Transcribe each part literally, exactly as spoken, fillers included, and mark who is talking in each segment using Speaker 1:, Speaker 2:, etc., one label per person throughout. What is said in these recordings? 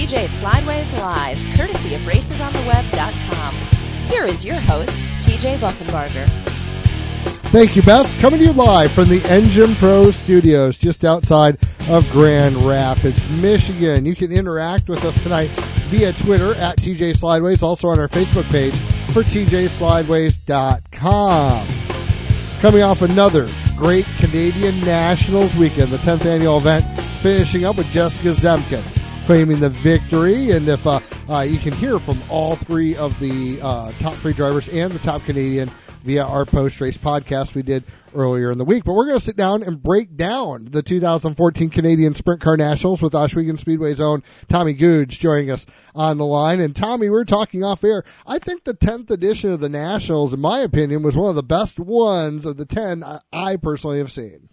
Speaker 1: T J Slideways Live, courtesy of races on the web dot com. Here is your host, T J Buchenbarger.
Speaker 2: Thank you, Beth. Coming to you live from the Engine Pro Studios just outside of Grand Rapids, Michigan. You can interact with us tonight via Twitter at T J Slideways, also on our Facebook page for T J Slideways dot com. Coming off another great Canadian Nationals weekend, the tenth annual event, finishing up with Jessica Zemken claiming the victory. And if uh, uh, you can hear from all three of the uh, top three drivers and the top Canadian via our post-race podcast we did earlier in the week. But we're going to sit down and break down the two thousand fourteen Canadian Sprint Car Nationals with Oswego Speedway's own Tommy Googe joining us on the line. And Tommy, we were talking off air. I think the tenth edition of the Nationals, in my opinion, was one of the best ones of the ten I personally have seen.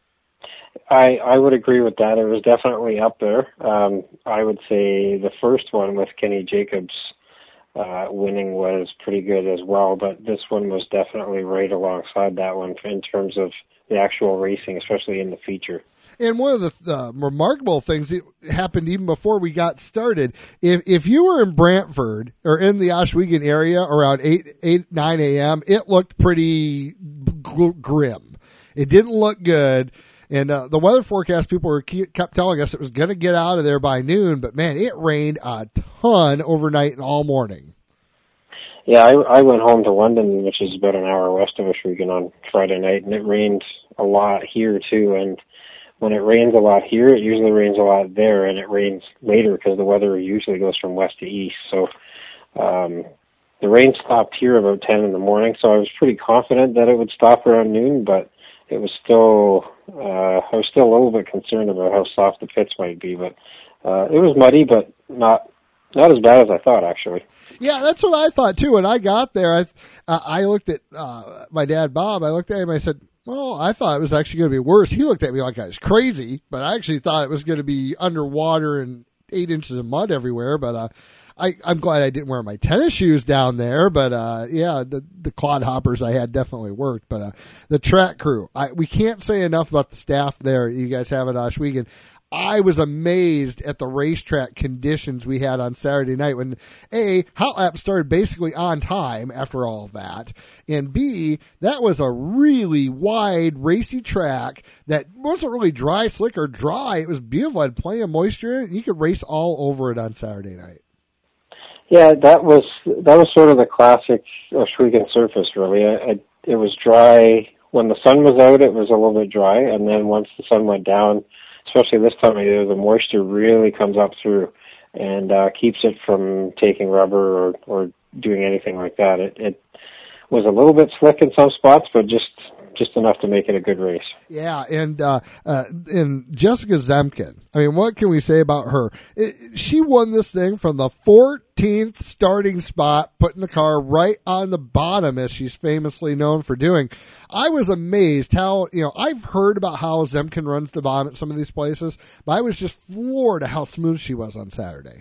Speaker 3: I, I would agree with that. It was definitely up there. Um, I would say the first one with Kenny Jacobs uh, winning was pretty good as well, but this one was definitely right alongside that one in terms of the actual racing, especially in the feature.
Speaker 2: And one of the uh, remarkable things that happened even before we got started, if if you were in Brantford or in the Oswego area around eight, eight, nine a.m., it looked pretty g- grim. It didn't look good. And uh, the weather forecast people were kept telling us it was going to get out of there by noon, but man, it rained a ton overnight and all morning.
Speaker 3: Yeah, I, I went home to London, which is about an hour west of Oswego, on Friday night, and it rained a lot here too. And when it rains a lot here, it usually rains a lot there, and it rains later because the weather usually goes from west to east. So um, the rain stopped here about ten in the morning, so I was pretty confident that it would stop around noon, but it was still, uh, I was still a little bit concerned about how soft the pits might be, but, uh, it was muddy, but not, not as bad as I thought, actually.
Speaker 2: Yeah, that's what I thought too. When I got there, I, uh, I looked at, uh, my dad, Bob, I looked at him, I said, well, I thought it was actually going to be worse. He looked at me like I was crazy, but I actually thought it was going to be underwater and eight inches of mud everywhere, but, uh, I, I'm glad I didn't wear my tennis shoes down there, but, uh, yeah, the, the clod hoppers I had definitely worked, but, uh, the track crew, I, we can't say enough about the staff there you guys have at Oswego. I was amazed at the racetrack conditions we had on Saturday night when, A, Hot Lap started basically on time after all of that, and B, that was a really wide, racy track that wasn't really dry, slick, or dry. It was beautiful. It had plenty of moisture in it. You could race all over it on Saturday night.
Speaker 3: Yeah, that was that was sort of the classic Oswego surface, really. It, it was dry. When the sun was out, it was a little bit dry, and then once the sun went down, especially this time of year, the moisture really comes up through and uh, keeps it from taking rubber or, or doing anything like that. It, it was a little bit slick in some spots, but just just enough to make it a good race.
Speaker 2: Yeah, and uh, uh, and Jessica Zemken, I mean, what can we say about her? It, she won this thing from the fourteenth starting spot, putting the car right on the bottom, as she's famously known for doing. I was amazed how, you know, I've heard about how Zemken runs the bottom at some of these places, but I was just floored at how smooth she was on Saturday.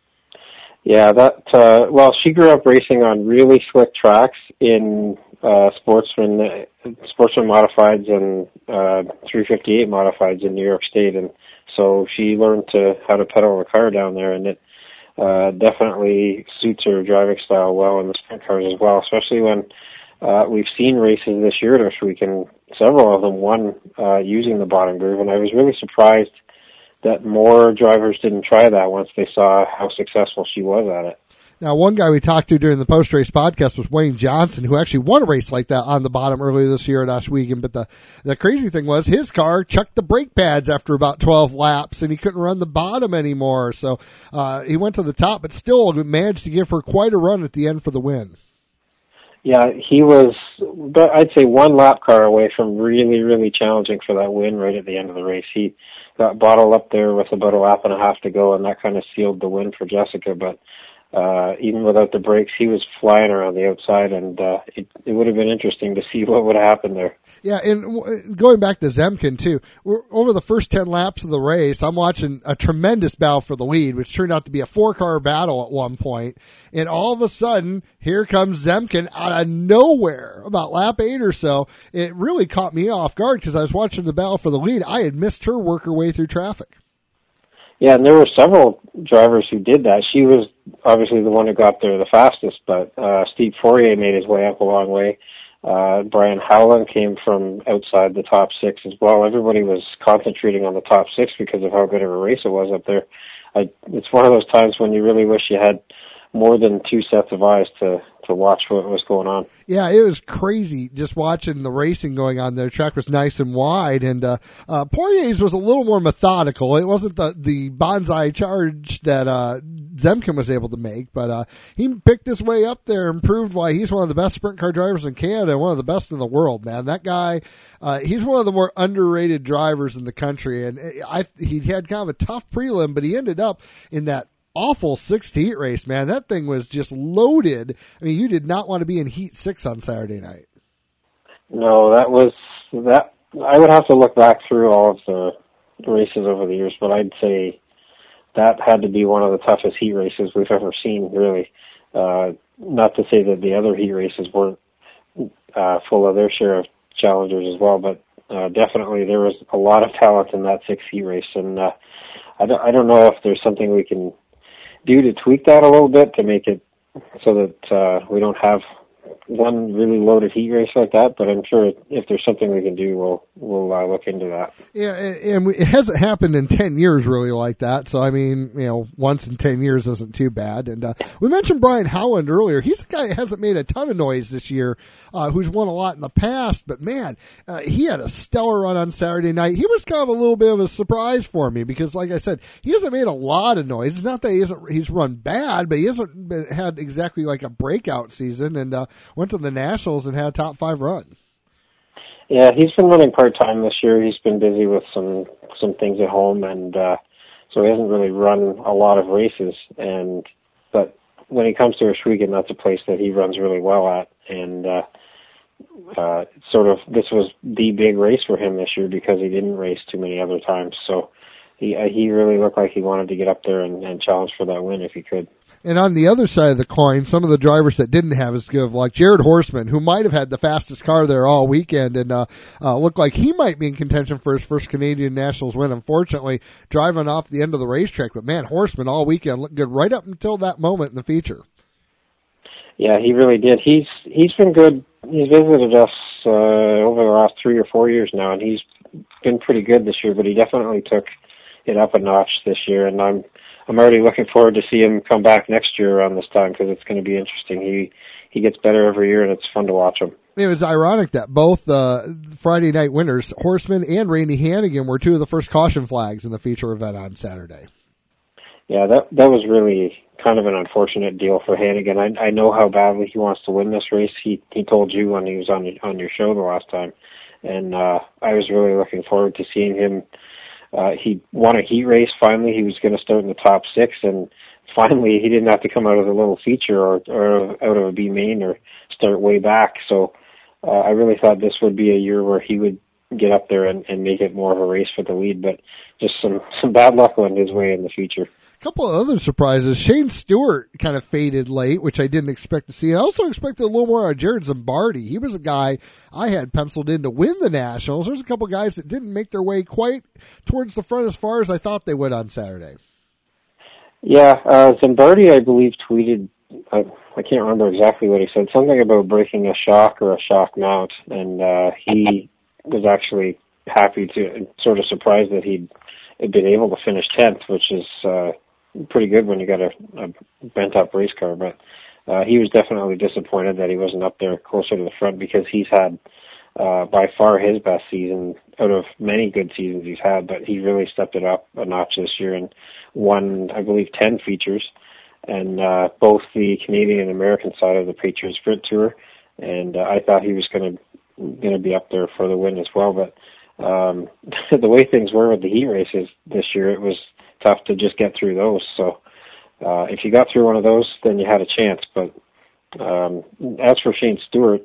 Speaker 3: Yeah, that, uh, well, she grew up racing on really slick tracks in, uh, sportsman, sportsman modifieds and, uh, three fifty-eight modifieds in New York State. And so she learned to, how to pedal the car down there, and it, uh, definitely suits her driving style well in the sprint cars as well, especially when, uh, we've seen races this year this week, and several of them won, uh, using the bottom groove. And I was really surprised that more drivers didn't try that once they saw how successful she was at it.
Speaker 2: Now, one guy we talked to during the post-race podcast was Wayne Johnson, who actually won a race like that on the bottom earlier this year at Oswego. But the, the crazy thing was his car chucked the brake pads after about twelve laps, and he couldn't run the bottom anymore. So uh, he went to the top, but still managed to give her quite a run at the end for the win.
Speaker 3: Yeah, he was, I'd say, one lap car away from really, really challenging for that win right at the end of the race. He got bottled up there with about a lap and a half to go, and that kind of sealed the win for Jessica. But uh, even without the brakes, he was flying around the outside, and uh, it, it would have been interesting to see what would happen there.
Speaker 2: Yeah, and going back to Zemken, too, we're, over the first ten laps of the race, I'm watching a tremendous battle for the lead, which turned out to be a four-car battle at one point, and all of a sudden, here comes Zemken out of nowhere, about lap eight or so. It really caught me off guard because I was watching the battle for the lead. I had missed her work her way through traffic.
Speaker 3: Yeah, and there were several drivers who did that. She was obviously the one who got there the fastest, but uh, Steve Fourier made his way up a long way. Uh, Brian Howland came from outside the top six as well. Everybody was concentrating on the top six because of how good of a race it was up there. I, it's one of those times when you really wish you had more than two sets of eyes to, to watch what was going on.
Speaker 2: Yeah, it was crazy just watching the racing going on there. The track was nice and wide, and uh, uh, Poirier's was a little more methodical. It wasn't the, the bonsai charge that uh, Zemkin was able to make, but uh, he picked his way up there and proved why he's one of the best sprint car drivers in Canada and one of the best in the world, man. That guy, uh, he's one of the more underrated drivers in the country, and I, he had kind of a tough prelim, but he ended up in that awful sixth heat race, man. That thing was just loaded. I mean, you did not want to be in heat six on Saturday night.
Speaker 3: No, that was that. I would have to look back through all of the races over the years, but I'd say that had to be one of the toughest heat races we've ever seen, really. Uh, not to say that the other heat races weren't uh, full of their share of challengers as well, but uh, definitely there was a lot of talent in that sixth heat race, and uh, I don't, I don't know if there's something we can do to tweak that a little bit to make it so that uh, we don't have one really loaded heat race like that, but I'm sure if there's something we can do, we'll we'll uh, look into that.
Speaker 2: Yeah, and it hasn't happened in ten years really like that. So I mean, you know, once in ten years isn't too bad. And uh, we mentioned Brian Howland earlier. He's a guy who hasn't made a ton of noise this year, uh, who's won a lot in the past. But man, uh, he had a stellar run on Saturday night. He was kind of a little bit of a surprise for me because, like I said, he hasn't made a lot of noise. It's not that he hasn't he's run bad, but he hasn't been, had exactly like a breakout season. And uh, went to the Nationals and had a top five run.
Speaker 3: Yeah, he's been running part-time this year. He's been busy with some some things at home, and uh, so he hasn't really run a lot of races. And but when he comes to Ohsweken, that's a place that he runs really well at. And uh, uh, sort of this was the big race for him this year because he didn't race too many other times. So he uh, he really looked like he wanted to get up there and, and challenge for that win if he could.
Speaker 2: And on the other side of the coin, some of the drivers that didn't have as good, like Jared Horseman, who might have had the fastest car there all weekend and uh, uh, looked like he might be in contention for his first Canadian Nationals win. Unfortunately, driving off the end of the racetrack. But, man, Horseman all weekend looked good right up until that moment in the feature.
Speaker 3: Yeah, he really did. He's He's been good. He's visited us uh, over the last three or four years now, and he's been pretty good this year, but he definitely took it up a notch this year, and I'm I'm already looking forward to see him come back next year around this time because it's going to be interesting. He he gets better every year, and it's fun to watch him.
Speaker 2: It was ironic that both uh, Friday night winners, Horseman and Randy Hannigan, were two of the first caution flags in the feature event on Saturday.
Speaker 3: Yeah, that that was really kind of an unfortunate deal for Hannigan. I I know how badly he wants to win this race. He he told you when he was on on your show the last time, and uh, I was really looking forward to seeing him. Uh, he won a heat race. Finally, he was going to start in the top six, and finally, he didn't have to come out of the little feature or, or out of a B main or start way back. So, uh, I really thought this would be a year where he would get up there and, and make it more of a race for the lead. But just some some bad luck went his way in the feature.
Speaker 2: A couple of other surprises. Shane Stewart kind of faded late, which I didn't expect to see. I also expected a little more out of Jared Zimbardi. He was a guy I had penciled in to win the Nationals. There's a couple of guys that didn't make their way quite towards the front as far as I thought they would on Saturday.
Speaker 3: Yeah, uh, Zimbardi, I believe, tweeted, I, I can't remember exactly what he said, something about breaking a shock or a shock mount, and uh, he was actually happy to, sort of surprised that he'd been able to finish tenth, which is uh, pretty good when you got a, a bent-up race car, but uh, he was definitely disappointed that he wasn't up there closer to the front because he's had uh, by far his best season out of many good seasons he's had, but he really stepped it up a notch this year and won, I believe, ten features, and uh, both the Canadian and American side of the Patriot Sprint Tour, and uh, I thought he was going to going to be up there for the win as well, but um, the way things were with the heat races this year, it was tough to just get through those. So uh, if you got through one of those, then you had a chance. But um, as for Shane Stewart,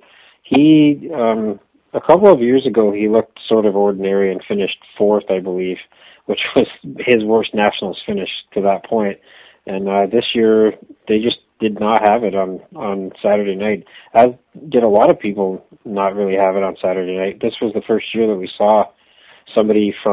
Speaker 3: he um, a couple of years ago he looked sort of ordinary and finished fourth, I believe, which was his worst Nationals finish to that point. And uh, this year they just did not have it on, on Saturday night, as did a lot of people not really have it on Saturday night. This was the first year that we saw somebody from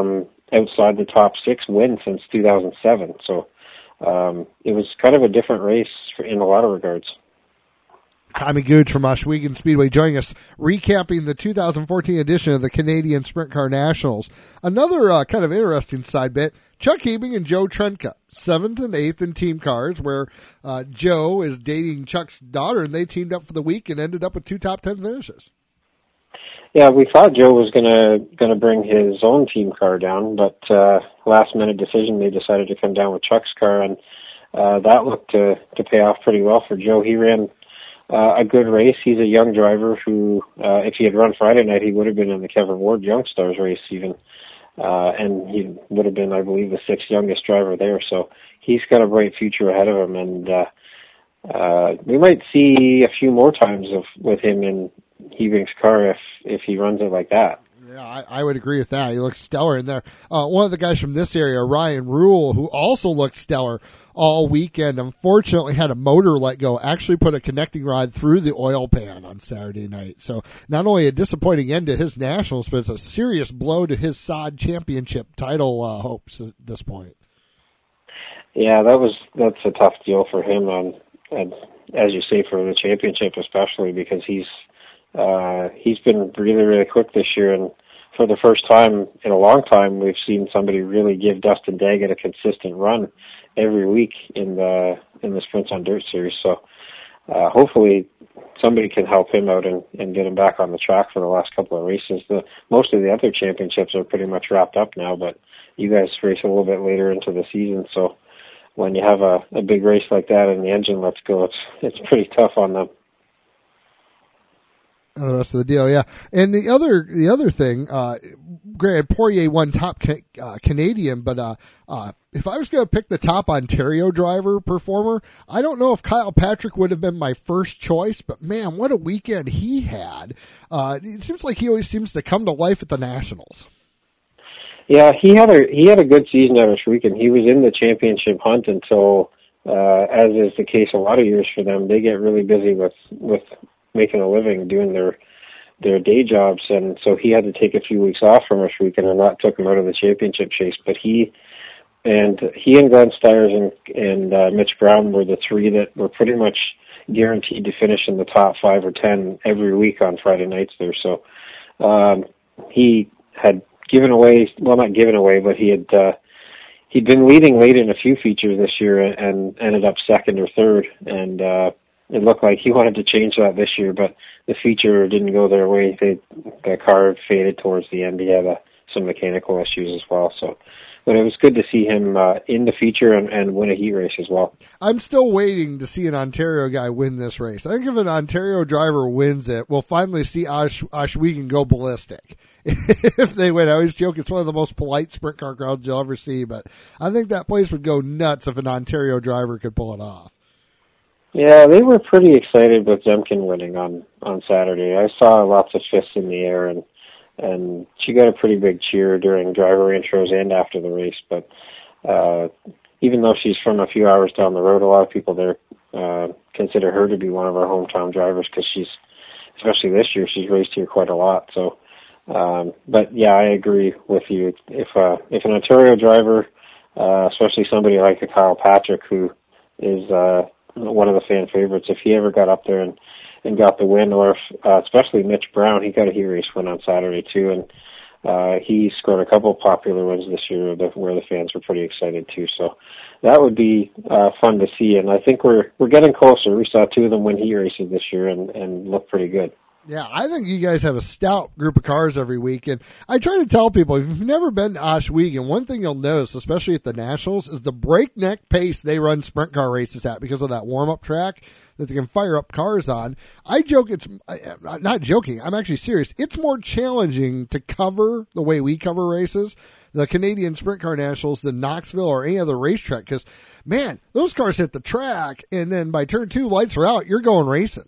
Speaker 3: outside the top six win since two thousand seven. So um, it was kind of a different race for, in a lot of regards.
Speaker 2: Tommy Gooch from Ohsweken Speedway joining us, recapping the two thousand fourteen edition of the Canadian Sprint Car Nationals. Another uh, kind of interesting side bit, Chuck Hebing and Joe Trunka, seventh and eighth in team cars, where uh, Joe is dating Chuck's daughter, and they teamed up for the week and ended up with two top ten finishes.
Speaker 3: Yeah, we thought Joe was gonna gonna bring his own team car down, but uh, last minute decision, they decided to come down with Chuck's car, and uh, that looked to to pay off pretty well for Joe. He ran Uh, a good race. He's a young driver who, uh, if he had run Friday night, he would have been in the Kevin Ward Young Stars race even. Uh, and he would have been, I believe, the sixth youngest driver there. So he's got a bright future ahead of him. And, uh, uh, we might see a few more times of, with him in Hebing's car if, if he runs it like that.
Speaker 2: Yeah, I, I would agree with that. He looks stellar in there. Uh, one of the guys from this area, Ryan Rule, who also looked stellar all weekend, unfortunately had a motor let go, actually put a connecting rod through the oil pan on Saturday night. So not only a disappointing end to his nationals, but it's a serious blow to his S O D championship title uh, hopes at this point.
Speaker 3: Yeah, that was that's a tough deal for him, on, and as you say, for the championship especially, because he's uh, he's been really, really quick this year, and for the first time in a long time, we've seen somebody really give Dustin Daggett a consistent run every week in the in the Sprints on Dirt series. So uh, hopefully somebody can help him out and, and get him back on the track for the last couple of races. The most of the other championships are pretty much wrapped up now, but you guys race a little bit later into the season, so when you have a, a big race like that and the engine lets go, it's it's pretty tough on them.
Speaker 2: The rest of the deal, yeah. And the other, the other thing, uh, granted, Poirier won top ca- uh, Canadian, but, uh, uh, if I was going to pick the top Ontario driver performer, I don't know if Kyle Patrick would have been my first choice, but man, what a weekend he had. Uh, it seems like he always seems to come to life at the Nationals.
Speaker 3: Yeah, he had a, he had a good season at Ohsweken. He was in the championship hunt until, uh, as is the case a lot of years for them, they get really busy with, with, making a living doing their their day jobs, and so he had to take a few weeks off from Ohsweken, and that took him out of the championship chase. But he and he and Glenn Stiers and and uh, Mitch Brown were the three that were pretty much guaranteed to finish in the top five or ten every week on Friday nights there. So um, he had given away, well, not given away, but he had uh, he'd been leading late in a few features this year and ended up second or third, and uh, it looked like he wanted to change that this year, but the feature didn't go their way. They, the car faded towards the end. He had uh, some mechanical issues as well. So, but it was good to see him uh, in the feature and, and win a heat race as well.
Speaker 2: I'm still waiting to see an Ontario guy win this race. I think if an Ontario driver wins it, we'll finally see Osh, Ohsweken go ballistic. If they win, I always joke it's one of the most polite sprint car crowds you'll ever see, but I think that place would go nuts if an Ontario driver could pull it off.
Speaker 3: Yeah, they were pretty excited with Zemkin winning on, on Saturday. I saw lots of fists in the air, and and she got a pretty big cheer during driver intros and after the race. But uh, even though she's from a few hours down the road, a lot of people there uh, consider her to be one of our hometown drivers because she's, especially this year, she's raced here quite a lot. So, um, but yeah, I agree with you. If uh, if an Ontario driver, uh, especially somebody like a Kyle Patrick, who is uh, one of the fan favorites, if he ever got up there and, and got the win, or if, uh, especially Mitch Brown, he got a heat race win on Saturday too, and uh, he scored a couple of popular wins this year where the fans were pretty excited too. So that would be uh, fun to see, and I think we're we're getting closer. We saw two of them win heat races this year and, and look pretty good.
Speaker 2: Yeah, I think you guys have a stout group of cars every week, and I try to tell people, if you've never been to Ohsweken, one thing you'll notice, especially at the Nationals, is the breakneck pace they run sprint car races at because of that warm-up track that they can fire up cars on. I joke, it's I'm not joking, I'm actually serious. It's more challenging to cover the way we cover races, the Canadian Sprint Car Nationals, than Knoxville or any other racetrack, because, man, those cars hit the track, and then by turn two, lights are out, you're going racing.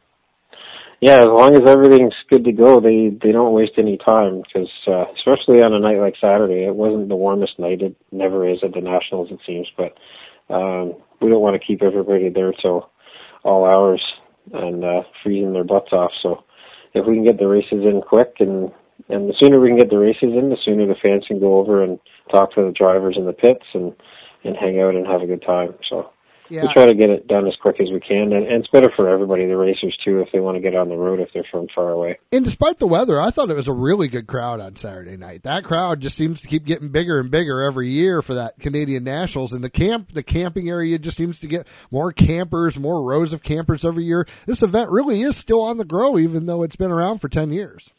Speaker 3: Yeah, as long as everything's good to go, they they don't waste any time, because uh, especially on a night like Saturday, it wasn't the warmest night. It never is at the Nationals, it seems, but um, we don't want to keep everybody there till all hours and uh, freezing their butts off. So if we can get the races in quick and and the sooner we can get the races in, the sooner the fans can go over and talk to the drivers in the pits and, and hang out and have a good time. So
Speaker 2: yeah.
Speaker 3: we try to get it done as quick as we can, and, and it's better for everybody, the racers too, if they want to get on the road if they're from far away.
Speaker 2: And despite the weather, I thought it was a really good crowd on Saturday night. That crowd just seems to keep getting bigger and bigger every year for that Canadian Nationals, and the camp, the camping area just seems to get more campers, more rows of campers every year. This event really is still on the grow, even though it's been around for ten years.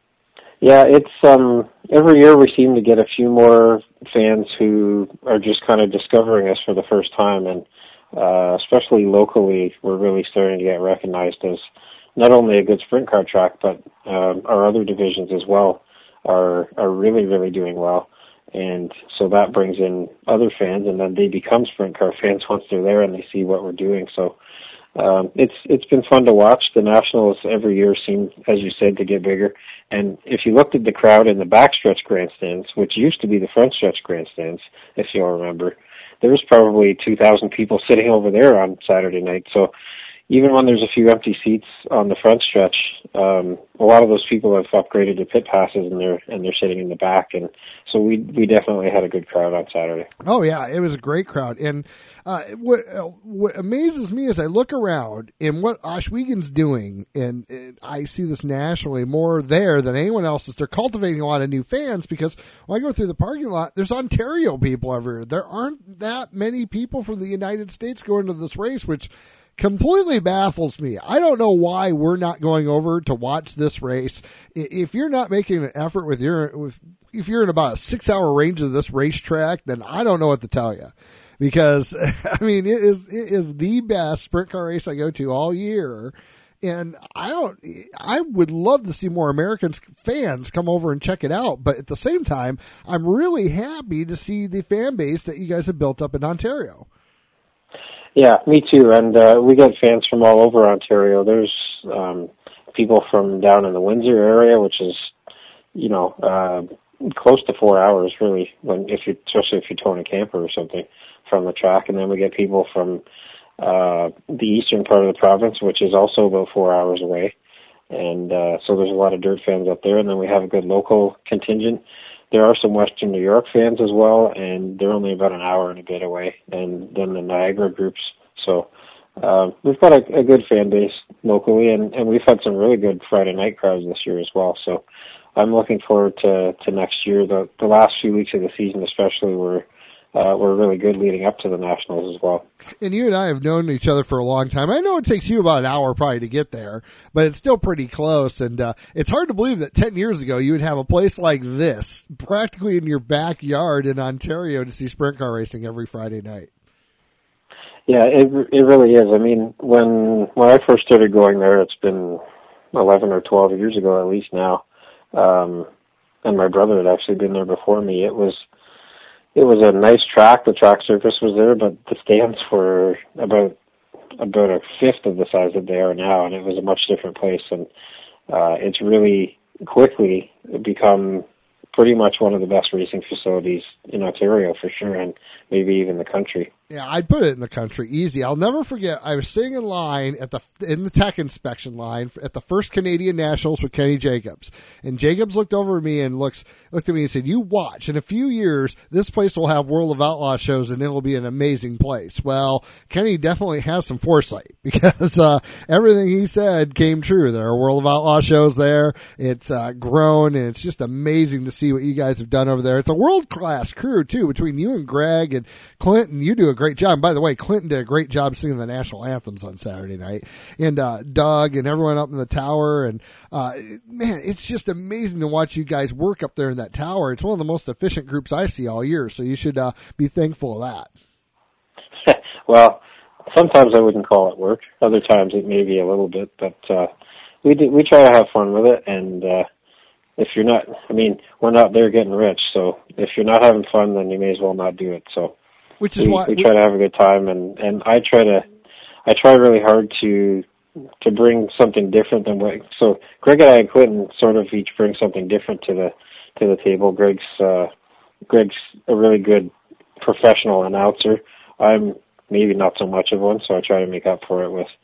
Speaker 3: Yeah, it's um every year we seem to get a few more fans who are just kind of discovering us for the first time, and uh especially locally, we're really starting to get recognized as not only a good sprint car track, but um, our other divisions as well are are really really doing well, and so that brings in other fans, and then they become sprint car fans once they're there and they see what we're doing. So um, it's it's been fun to watch. The Nationals every year seem, as you said, to get bigger. And if you looked at the crowd in the backstretch grandstands, which used to be the front stretch grandstands, if you'll remember, there was probably two thousand people sitting over there on Saturday night. So even when there's a few empty seats on the front stretch, um, a lot of those people have upgraded to pit passes, and they're and they're sitting in the back. And so we we definitely had a good crowd on Saturday.
Speaker 2: Oh yeah, it was a great crowd. And uh, what what amazes me is I look around and what Ohsweken doing, and, and I see this nationally more there than anyone else. Is they're cultivating a lot of new fans, because when I go through the parking lot, there's Ontario people everywhere. There aren't that many people from the United States going to this race, which completely baffles me. I don't know why we're not going over to watch this race. If you're not making an effort with your, with, if you're in about a six hour range of this racetrack, then I don't know what to tell you. Because, I mean, it is, it is the best sprint car race I go to all year. And I don't, I would love to see more American fans come over and check it out. But at the same time, I'm really happy to see the fan base that you guys have built up in Ontario.
Speaker 3: Yeah, me too. And uh, we get fans from all over Ontario. There's um, people from down in the Windsor area, which is, you know, uh, close to four hours really, when if you, especially if you're towing a camper or something from the track. And then we get people from uh, the eastern part of the province, which is also about four hours away. And uh, so there's a lot of dirt fans up there. And then we have a good local contingent. There are some Western New York fans as well, and they're only about an hour and a bit away, and then the Niagara groups. So uh, we've got a, a good fan base locally, and, and we've had some really good Friday night crowds this year as well. So I'm looking forward to, to next year. The, the last few weeks of the season especially were Uh, were really good leading up to the Nationals as well.
Speaker 2: And you and I have known each other for a long time. I know it takes you about an hour probably to get there, but it's still pretty close. And uh, it's hard to believe that ten years ago you would have a place like this practically in your backyard in Ontario to see sprint car racing every Friday night.
Speaker 3: Yeah, it it really is. I mean, when when I first started going there, it's been eleven or twelve years ago at least now, um, and my brother had actually been there before me. It was It was a nice track. The track surface was there, but the stands were about about a fifth of the size that they are now, and it was a much different place. And uh, it's really quickly become pretty much one of the best racing facilities in Ontario for sure, and maybe even the country.
Speaker 2: Yeah, I'd put it in the country easy. I'll never forget. I was sitting in line at the in the tech inspection line at the first Canadian Nationals with Kenny Jacobs, and Jacobs looked over at me and looks looked at me and said, "You watch. In a few years, this place will have World of Outlaw shows, and it will be an amazing place." Well, Kenny definitely has some foresight, because uh, everything he said came true. There are World of Outlaw shows there. It's uh, grown, and it's just amazing to see what you guys have done over there. It's a world class crew too, between you and Greg and Clinton. You do a great job. And by the way, Clinton did a great job singing the national anthems on Saturday night, and uh, Doug and everyone up in the tower. And uh, man, it's just amazing to watch you guys work up there in that tower. It's one of the most efficient groups I see all year, so you should uh, be thankful of
Speaker 3: that. Well, sometimes I wouldn't call it work. Other times it may be a little bit, but uh, we do, we try to have fun with it. And uh, if you're not, I mean, we're not there getting rich, so if you're not having fun, then you may as well not do it. So.
Speaker 2: Which is
Speaker 3: we,
Speaker 2: why
Speaker 3: we try to have a good time, and, and I try to, I try really hard to, to bring something different than what, so Greg and I and Clinton sort of each bring something different to the, to the table. Greg's, uh, Greg's a really good professional announcer. I'm maybe not so much of one, so I try to make up for it with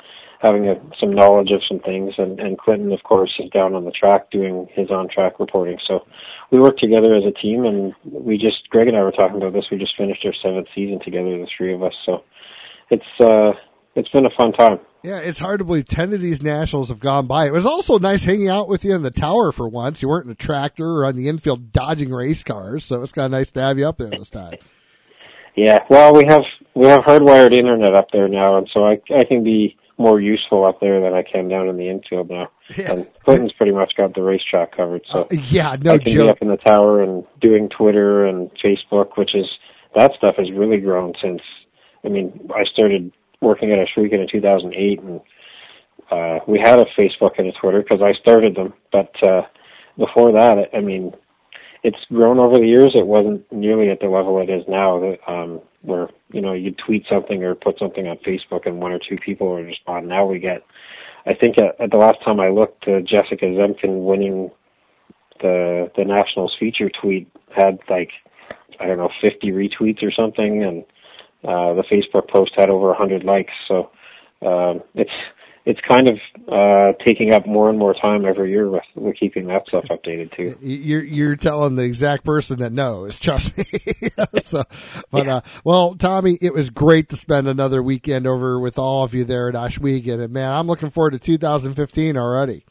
Speaker 3: having a, some knowledge of some things. And, and Clinton, of course, is down on the track doing his on-track reporting. So we work together as a team, and we just, Greg and I were talking about this, we just finished our seventh season together, the three of us. So it's uh, it's been a fun time.
Speaker 2: Yeah, it's hard to believe ten of these nationals have gone by. It was also nice hanging out with you in the tower for once. You weren't in a tractor or on the infield dodging race cars, so it's kind of nice to have you up there this time.
Speaker 3: Yeah, well, we have we have hardwired internet up there now, and so I I can be more useful up there than I can down in the infield now. Yeah. And Clinton's pretty much got the racetrack covered, so
Speaker 2: uh, yeah, no
Speaker 3: I can
Speaker 2: joke.
Speaker 3: be up in the tower and doing Twitter and Facebook, which is that stuff has really grown since. I mean, I started working at Ashwegan in two thousand eight, and uh, we had a Facebook and a Twitter because I started them. But uh, before that, I mean, it's grown over the years. It wasn't nearly at the level it is now, that, um, where, you know, you tweet something or put something on Facebook and one or two people would respond. Now we get, I think at, at the last time I looked, uh, Jessica Zemkin winning the the Nationals feature tweet had like, I don't know, fifty retweets or something, and Uh, the Facebook post had over one hundred likes, so um, it's it's kind of uh, taking up more and more time every year with, with keeping that stuff updated too.
Speaker 2: You're you're telling the exact person that knows, trust me. so, but yeah. uh, well, Tommy, it was great to spend another weekend over with all of you there at Ashwegan, and man, I'm looking forward to two thousand fifteen already.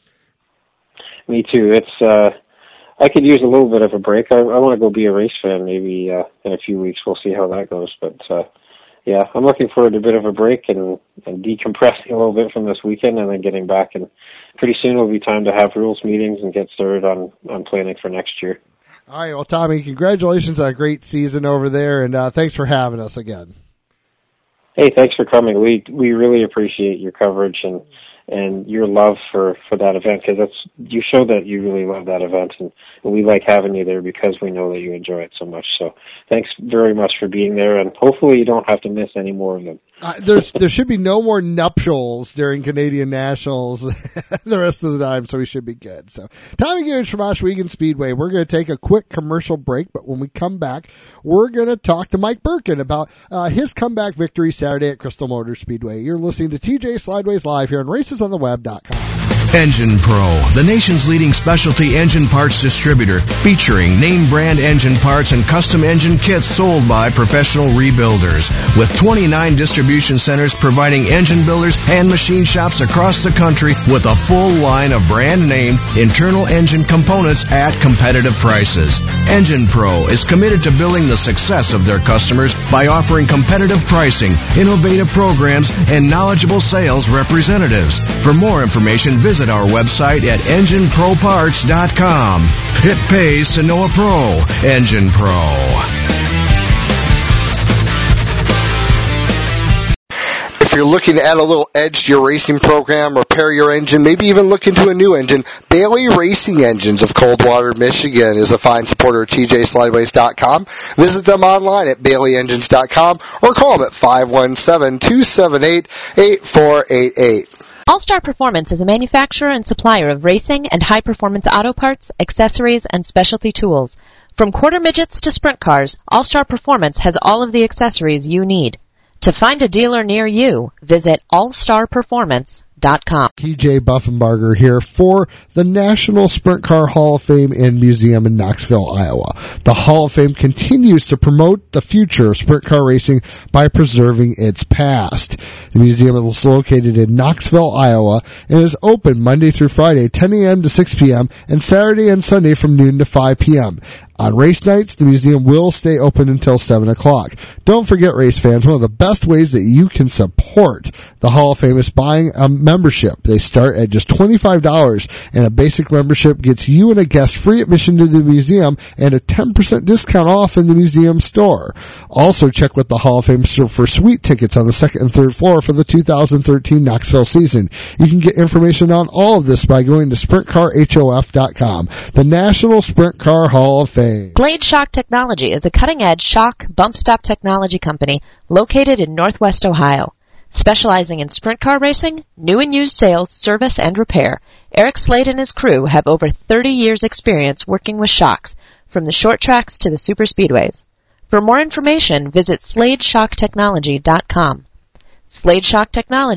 Speaker 3: Me too. It's uh, I could use a little bit of a break. I, I want to go be a race fan maybe uh, in a few weeks. We'll see how that goes, but. Uh, Yeah, I'm looking forward to a bit of a break and, and decompressing a little bit from this weekend and then getting back. And pretty soon it'll be time to have rules meetings and get started on, on planning for next year.
Speaker 2: All right, well, Tommy, congratulations on a great season over there, and uh, thanks for having us again.
Speaker 3: Hey, thanks for coming. We we really appreciate your coverage and and your love for, for that event, because that's you show that you really love that event, and, and we like having you there because we know that you enjoy it so much. So thanks very much for being there, and hopefully you don't have to miss any more of them.
Speaker 2: Uh, there's there should be no more nuptials during Canadian Nationals the rest of the time, so we should be good. So Tommy Gearage from Ashwegan Speedway. We're going to take a quick commercial break, but when we come back, we're going to talk to Mike Birkin about uh, his comeback victory Saturday at Crystal Motor Speedway. You're listening to T J Slideways Live here on races on the web dot com.
Speaker 4: Engine Pro, the nation's leading specialty engine parts distributor, featuring name brand engine parts and custom engine kits sold by professional rebuilders. With twenty-nine distribution centers providing engine builders and machine shops across the country with a full line of brand name internal engine components at competitive prices. Engine Pro is committed to building the success of their customers by offering competitive pricing, innovative programs, and knowledgeable sales representatives. For more information, visit our website at engine pro parts dot com. It pays to know a pro. Engine Pro.
Speaker 5: If you're looking to add a little edge to your racing program, repair your engine, maybe even look into a new engine, Bailey Racing Engines of Coldwater, Michigan is a fine supporter of T J Slideways dot com. Visit them online at Bailey Engines dot com or call them at five one seven, two seven eight, eight four eight eight.
Speaker 1: All-Star Performance is a manufacturer and supplier of racing and high-performance auto parts, accessories, and specialty tools. From quarter midgets to sprint cars, All-Star Performance has all of the accessories you need. To find a dealer near you, visit all star performance dot com.
Speaker 2: T J Buffenbarger here for the National Sprint Car Hall of Fame and Museum in Knoxville, Iowa. The Hall of Fame continues to promote the future of sprint car racing by preserving its past. The museum is located in Knoxville, Iowa, and is open Monday through Friday, ten a.m. to six p.m., and Saturday and Sunday from noon to five p.m. On race nights, the museum will stay open until seven o'clock. Don't forget, race fans, one of the best ways that you can support the Hall of Fame is buying a membership. They start at just twenty-five dollars, and a basic membership gets you and a guest free admission to the museum and a ten percent discount off in the museum store. Also, check with the Hall of Fame for suite tickets on the second and third floor for the two thousand thirteen Knoxville season. You can get information on all of this by going to sprint car H O F dot com, the National Sprint Car Hall of Fame.
Speaker 1: Blade Shock Technology is a cutting-edge shock bump stop technology company located in Northwest Ohio. Specializing in sprint car racing, new and used sales, service, and repair, Eric Slade and his crew have over thirty years experience working with shocks, from the short tracks to the super speedways. For more information, visit slade shock technology dot com. Slade Shock Technology,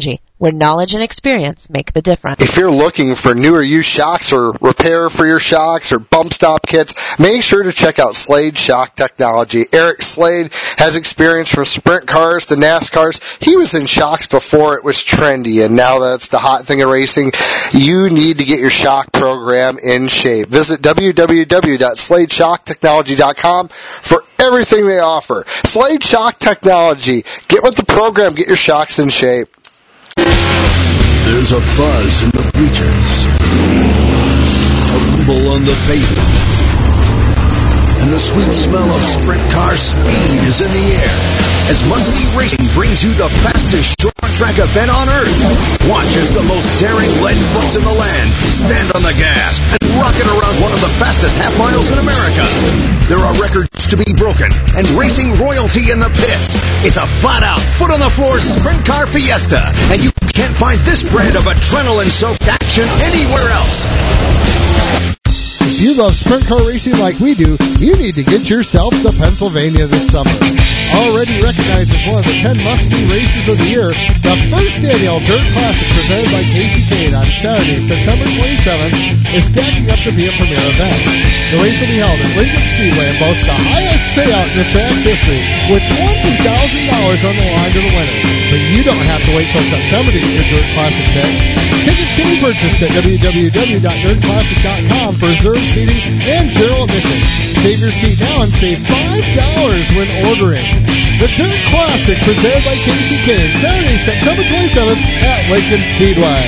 Speaker 1: where knowledge and experience make the difference.
Speaker 5: If you're looking for newer used shocks or repair for your shocks or bump stop kits, make sure to check out Slade Shock Technology. Eric Slade has experience from sprint cars to NASCARs. He was in shocks before it was trendy, and now that's the hot thing in racing. You need to get your shock program in shape. Visit w w w dot slade shock technology dot com for everything they offer. Slade Shock Technology. Get with the program. Get your shocks in shape.
Speaker 4: There's a buzz in the bleachers, a rumble on the pavement, and the sweet smell of sprint car speed is in the air as Must-See Racing brings you the fastest short track event on earth. Watch as the most daring lead bumps in the land stand on the gas and rocket around one of the fastest half miles in America. There are records to be broken and racing royalty in the pits. It's a flat-out, foot-on-the-floor sprint car fiesta, and you can't find this brand of adrenaline-soaked action anywhere else.
Speaker 2: If you love sprint car racing like we do, you need to get yourself to Pennsylvania this summer. Already recognized as one of the ten must-see races of the year, the first annual Dirt Classic presented by Casey Kane on Saturday, September twenty-seventh, is stacking up to be a premier event. The race will be held at Lincoln Speedway and boasts the highest payout in the track's history, with twenty thousand dollars on the line to the winner. But you don't have to wait till September to get your Dirt Classic picks. Tickets can be purchased at w w w dot dirt classic dot com for reserved seating and general admission. Save your seat now and save five dollars when ordering. The Dirt Classic presented by Casey Kane, Saturday, September twenty-seventh at Lincoln Speedway.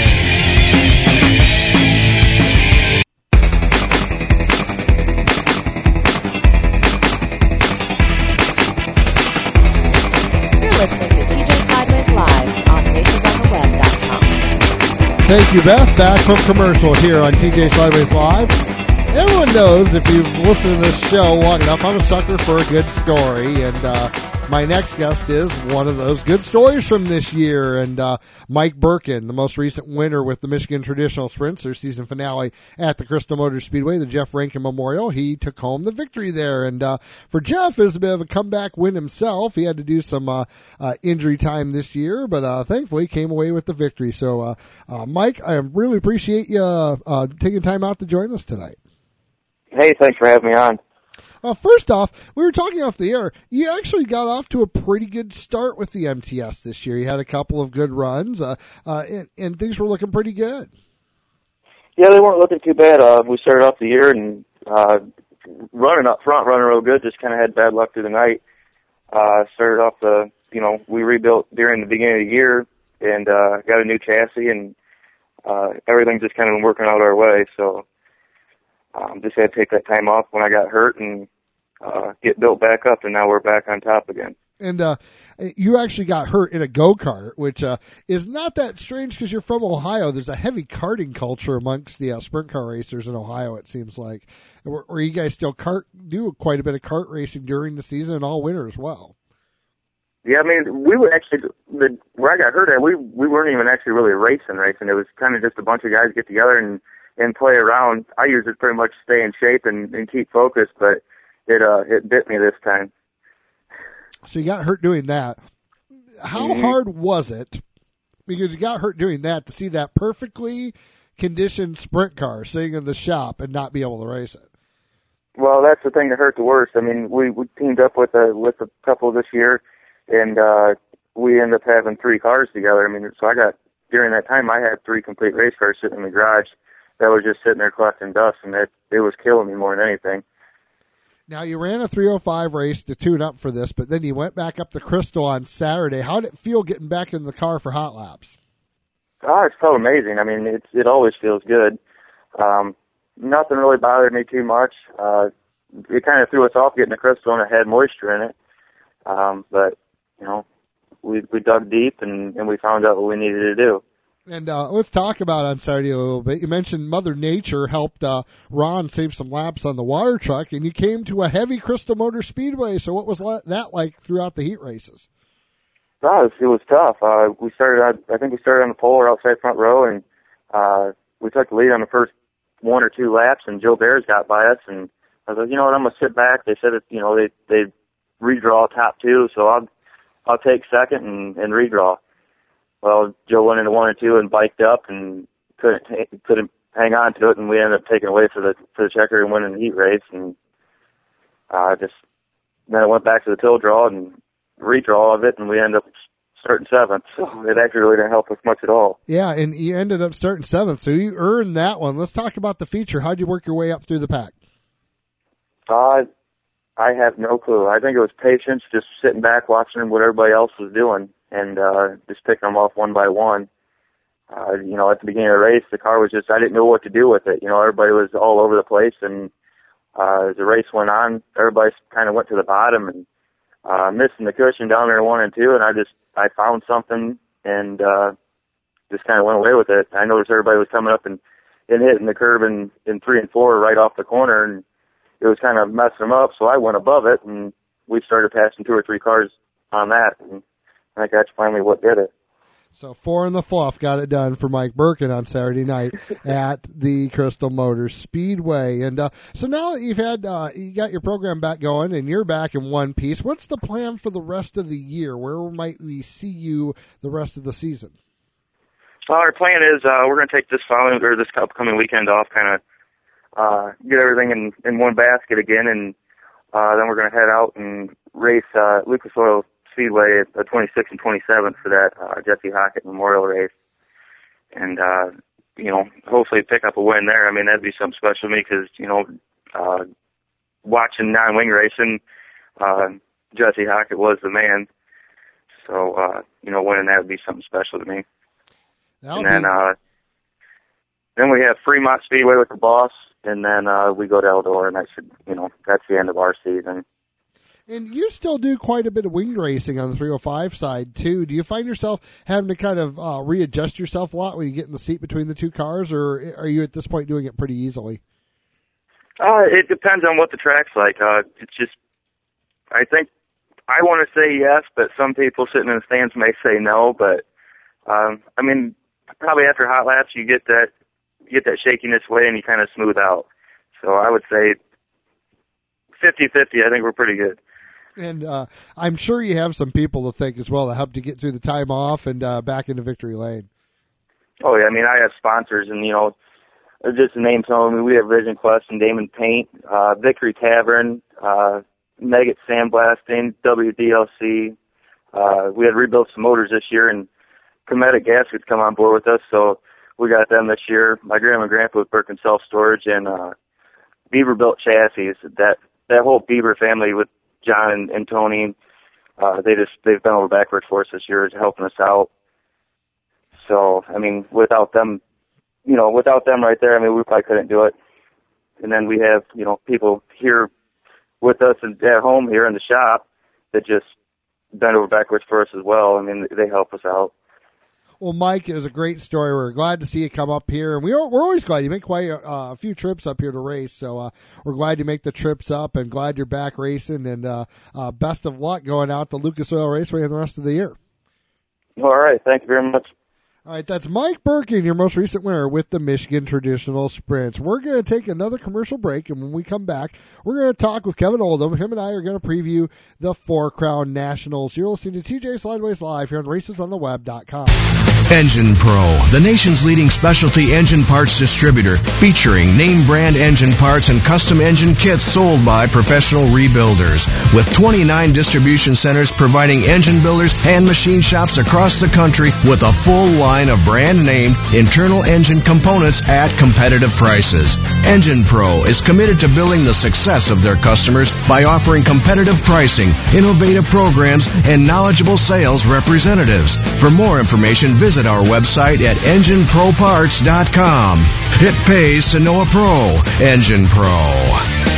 Speaker 1: You're listening to T J Sideways Live on races on the web dot com.
Speaker 2: Thank you, Beth. Back from commercial here on T J Sideways Live. Everyone knows, if you've listened to this show long enough, I'm a sucker for a good story, and uh, my next guest is one of those good stories from this year, and uh, Mike Birkin, the most recent winner with the Michigan Traditional Sprints, their season finale at the Crystal Motor Speedway, the Jeff Rankin Memorial. He took home the victory there, and uh, for Jeff, it was a bit of a comeback win himself. He had to do some uh, uh, injury time this year, but uh, thankfully came away with the victory. So, uh, uh, Mike, I really appreciate you uh, uh, taking time out to join us tonight.
Speaker 6: Hey, thanks for having me on.
Speaker 2: Uh, first off, we were talking off the air. You actually got off to a pretty good start with the M T S this year. You had a couple of good runs, uh, uh, and, and things were looking pretty good.
Speaker 6: Yeah, they weren't looking too bad. Uh, we started off the year and uh, running up front, running real good. Just kind of had bad luck through the night. Uh, started off the, you know, we rebuilt during the beginning of the year and uh, got a new chassis, and uh, everything just kind of been working out our way. So. Um, just had to take that time off when I got hurt and uh, get built back up, and now we're back on top again.
Speaker 2: And uh, you actually got hurt in a go-kart, which uh, is not that strange because you're from Ohio. There's a heavy karting culture amongst the uh, sprint car racers in Ohio, it seems like. Or, or you guys still kart, do quite a bit of kart racing during the season and all winter as well.
Speaker 6: Yeah, I mean, we were actually, the, where I got hurt at, we, we weren't even actually really racing racing. It was kind of just a bunch of guys get together and and play around. I usually pretty much stay in shape and, and keep focused, but it uh it bit me this time.
Speaker 2: So you got hurt doing that. How mm-hmm. hard was it, because you got hurt doing that, to see that perfectly conditioned sprint car sitting in the shop and not be able to race it?
Speaker 6: Well, that's the thing that hurt the worst. I mean, we, we teamed up with a, with a couple this year, and uh we ended up having three cars together. I mean, so I got, during that time, I had three complete race cars sitting in the garage that was just sitting there collecting dust, and it, it was killing me more than anything.
Speaker 2: Now, you ran a three oh five race to tune up for this, but then you went back up to Crystal on Saturday. How did it feel getting back in the car for hot laps?
Speaker 6: Oh, it felt amazing. I mean, it, it always feels good. Um, nothing really bothered me too much. Uh, it kind of threw us off getting to Crystal, and it had moisture in it. Um, but, you know, we, we dug deep, and, and we found out what we needed to do.
Speaker 2: And uh, let's talk about on Saturday a little bit. You mentioned Mother Nature helped uh, Ron save some laps on the water truck, and you came to a heavy Crystal Motor Speedway. So what was that like throughout the heat races?
Speaker 6: Oh, it was, it was tough. Uh, we started, out, I think we started on the pole or outside front row, and uh, we took the lead on the first one or two laps, and Joe Bears got by us, and I was like, you know what, I'm going to sit back. They said, that, you know, they they redraw top two, so I'll I'll take second and, and redraw. well, Joe went into one and two and biked up and couldn't couldn't hang on to it, and we ended up taking away for the for the checker and winning the heat race. And uh, just then I went back to the till draw and redraw of it, and we ended up starting seventh. So it actually really didn't help us much at all.
Speaker 2: Yeah, and you ended up starting seventh, so you earned that one. Let's talk about the feature. How'd you work your way up through the pack?
Speaker 6: Uh, I have no clue. I think it was patience, just sitting back watching what everybody else was doing, and uh, just picking them off one by one. Uh, you know, at the beginning of the race, the car was just, I didn't know what to do with it. You know, everybody was all over the place, and uh, as the race went on, everybody kind of went to the bottom, and uh, missing the cushion down there one and two, and I just, I found something, and uh, just kind of went away with it. I noticed everybody was coming up and, and hitting the curb in, in three and four right off the corner, and it was kind of messing them up, so I went above it, and we started passing two or three cars on that, and I think that's finally what did it.
Speaker 2: So four in the fluff got it done for Mike Birkin on Saturday night at the Crystal Motors Speedway. And uh, so now that you've had, uh, you got your program back going and you're back in one piece, what's the plan for the rest of the year? Where might we see you the rest of the season?
Speaker 6: Well, our plan is uh, we're going to take this following or this upcoming weekend off, kind of uh, get everything in, in one basket again, and uh, then we're going to head out and race uh, Lucas Oil Speedway at the twenty-sixth and twenty-seventh for that uh, Jesse Hockett Memorial race, and uh, you know, hopefully pick up a win there. I mean, that'd be something special to me because you know, uh, watching non-wing racing, uh, Jesse Hockett was the man. So uh, you know, winning that would be something special to me. That'll and then be... uh, then we have Fremont Speedway with the boss, and then uh, we go to Eldora, and that should, you know, that's the end of our season.
Speaker 2: And you still do quite a bit of wing racing on the three oh five side, too. Do you find yourself having to kind of uh, readjust yourself a lot when you get in the seat between the two cars, or are you at this point doing it pretty easily?
Speaker 6: Uh, it depends on what the track's like. Uh, it's just, I think, I want to say yes, but some people sitting in the stands may say no. But, um, I mean, probably after hot laps, you get that, you get that shakiness away and you kind of smooth out. So I would say fifty-fifty, I think we're pretty good.
Speaker 2: And uh, I'm sure you have some people to thank as well that helped you get through the time off and uh, back into victory lane.
Speaker 6: Oh, yeah. I mean, I have sponsors, and, you know, just to name some of them, we have Vision Quest and Damon Paint, uh, Victory Tavern, uh, Megget Sandblasting, W D L C. Uh, we had rebuilt some motors this year, and Cometic Gaskets come on board with us, so we got them this year. My grandma and grandpa with Birkin Self Storage, and uh, Beaver Built Chassis. That, that whole Beaver family with John and, and Tony, uh, they just, they've been over backwards for us this year, helping us out. So, I mean, without them, you know, without them right there, I mean, we probably couldn't do it. And then we have, you know, people here with us at home here in the shop that just bent over backwards for us as well. I mean, they help us out.
Speaker 2: Well, Mike, it was a great story. We're glad to see you come up here, and we are, we're always glad you make quite a, uh, a few trips up here to race. So uh, we're glad you make the trips up, and glad you're back racing. And uh, uh, best of luck going out to Lucas Oil Raceway and the rest of the year.
Speaker 6: All right, thank you very much.
Speaker 2: All right, that's Mike Birkin, your most recent winner with the Michigan Traditional Sprints. We're going to take another commercial break, and when we come back, we're going to talk with Kevin Oldham. Him and I are going to preview the Four Crown Nationals. You're listening to T J Slideways Live here on races on the web dot com.
Speaker 4: Engine Pro, the nation's leading specialty engine parts distributor, featuring name brand engine parts and custom engine kits sold by professional rebuilders. With twenty-nine distribution centers providing engine builders and machine shops across the country with a full line of brand-name internal engine components at competitive prices. Engine Pro is committed to building the success of their customers by offering competitive pricing, innovative programs, and knowledgeable sales representatives. For more information, visit our website at engine pro parts dot com. It pays to know a pro. Engine Pro.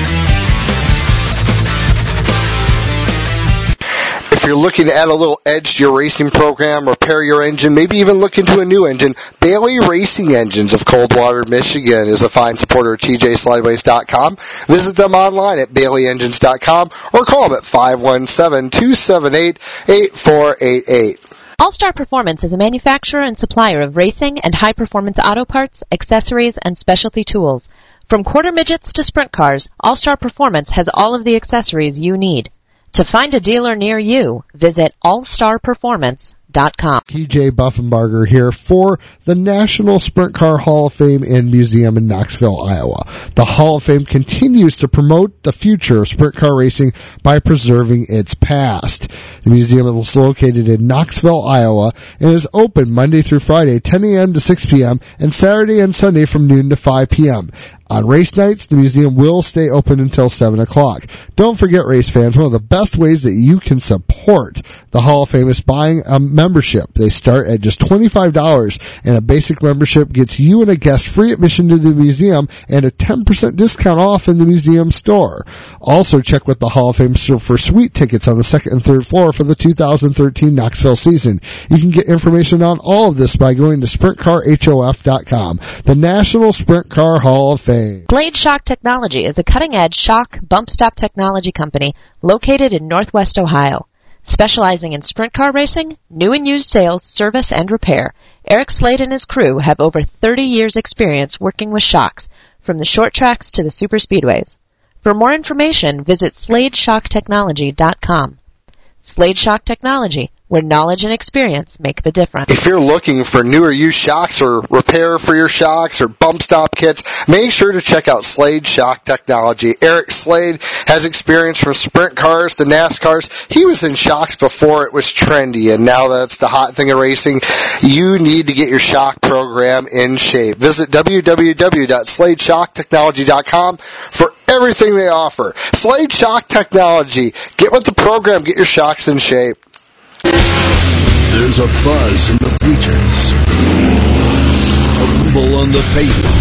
Speaker 5: If you're looking to add a little edge to your racing program, repair your engine, maybe even look into a new engine, Bailey Racing Engines of Coldwater, Michigan is a fine supporter of T J Slideways dot com. Visit them online at bailey engines dot com or call them at five one seven, two seven eight, eight four eight eight.
Speaker 1: All-Star Performance is a manufacturer and supplier of racing and high-performance auto parts, accessories, and specialty tools. From quarter midgets to sprint cars, All-Star Performance has all of the accessories you need. To find a dealer near you, visit all star performance dot com.
Speaker 2: T J Buffenbarger here for the National Sprint Car Hall of Fame and Museum in Knoxville, Iowa. The Hall of Fame continues to promote the future of sprint car racing by preserving its past. The museum is located in Knoxville, Iowa, and is open Monday through Friday, ten a.m. to six p.m., and Saturday and Sunday from noon to five p.m. On race nights, the museum will stay open until seven o'clock. Don't forget, race fans, one of the best ways that you can support the Hall of Fame is buying a membership. They start at just twenty-five dollars, and a basic membership gets you and a guest free admission to the museum and a ten percent discount off in the museum store. Also, check with the Hall of Fame for sweet tickets on the second and third floor for the two thousand thirteen Knoxville season. You can get information on all of this by going to sprint car h o f dot com, the National Sprint Car Hall of Fame.
Speaker 1: Blade Shock Technology is a cutting-edge shock bump stop technology company located in Northwest Ohio. Specializing in sprint car racing, new and used sales, service, and repair, Eric Slade and his crew have over thirty years experience working with shocks, from the short tracks to the super speedways. For more information, visit slade shock technology dot com. Slade Shock Technology, where knowledge and experience make the difference.
Speaker 5: If you're looking for new or used shocks or repair for your shocks or bump stop kits, make sure to check out Slade Shock Technology. Eric Slade has experience from sprint cars to NASCARs. He was in shocks before it was trendy, and now that's the hot thing of racing. You need to get your shock program in shape. Visit w w w dot slade shock technology dot com for everything they offer. Slade Shock Technology. Get with the program. Get your shocks in shape.
Speaker 4: There's a buzz in the bleachers, a rumble on the pavement,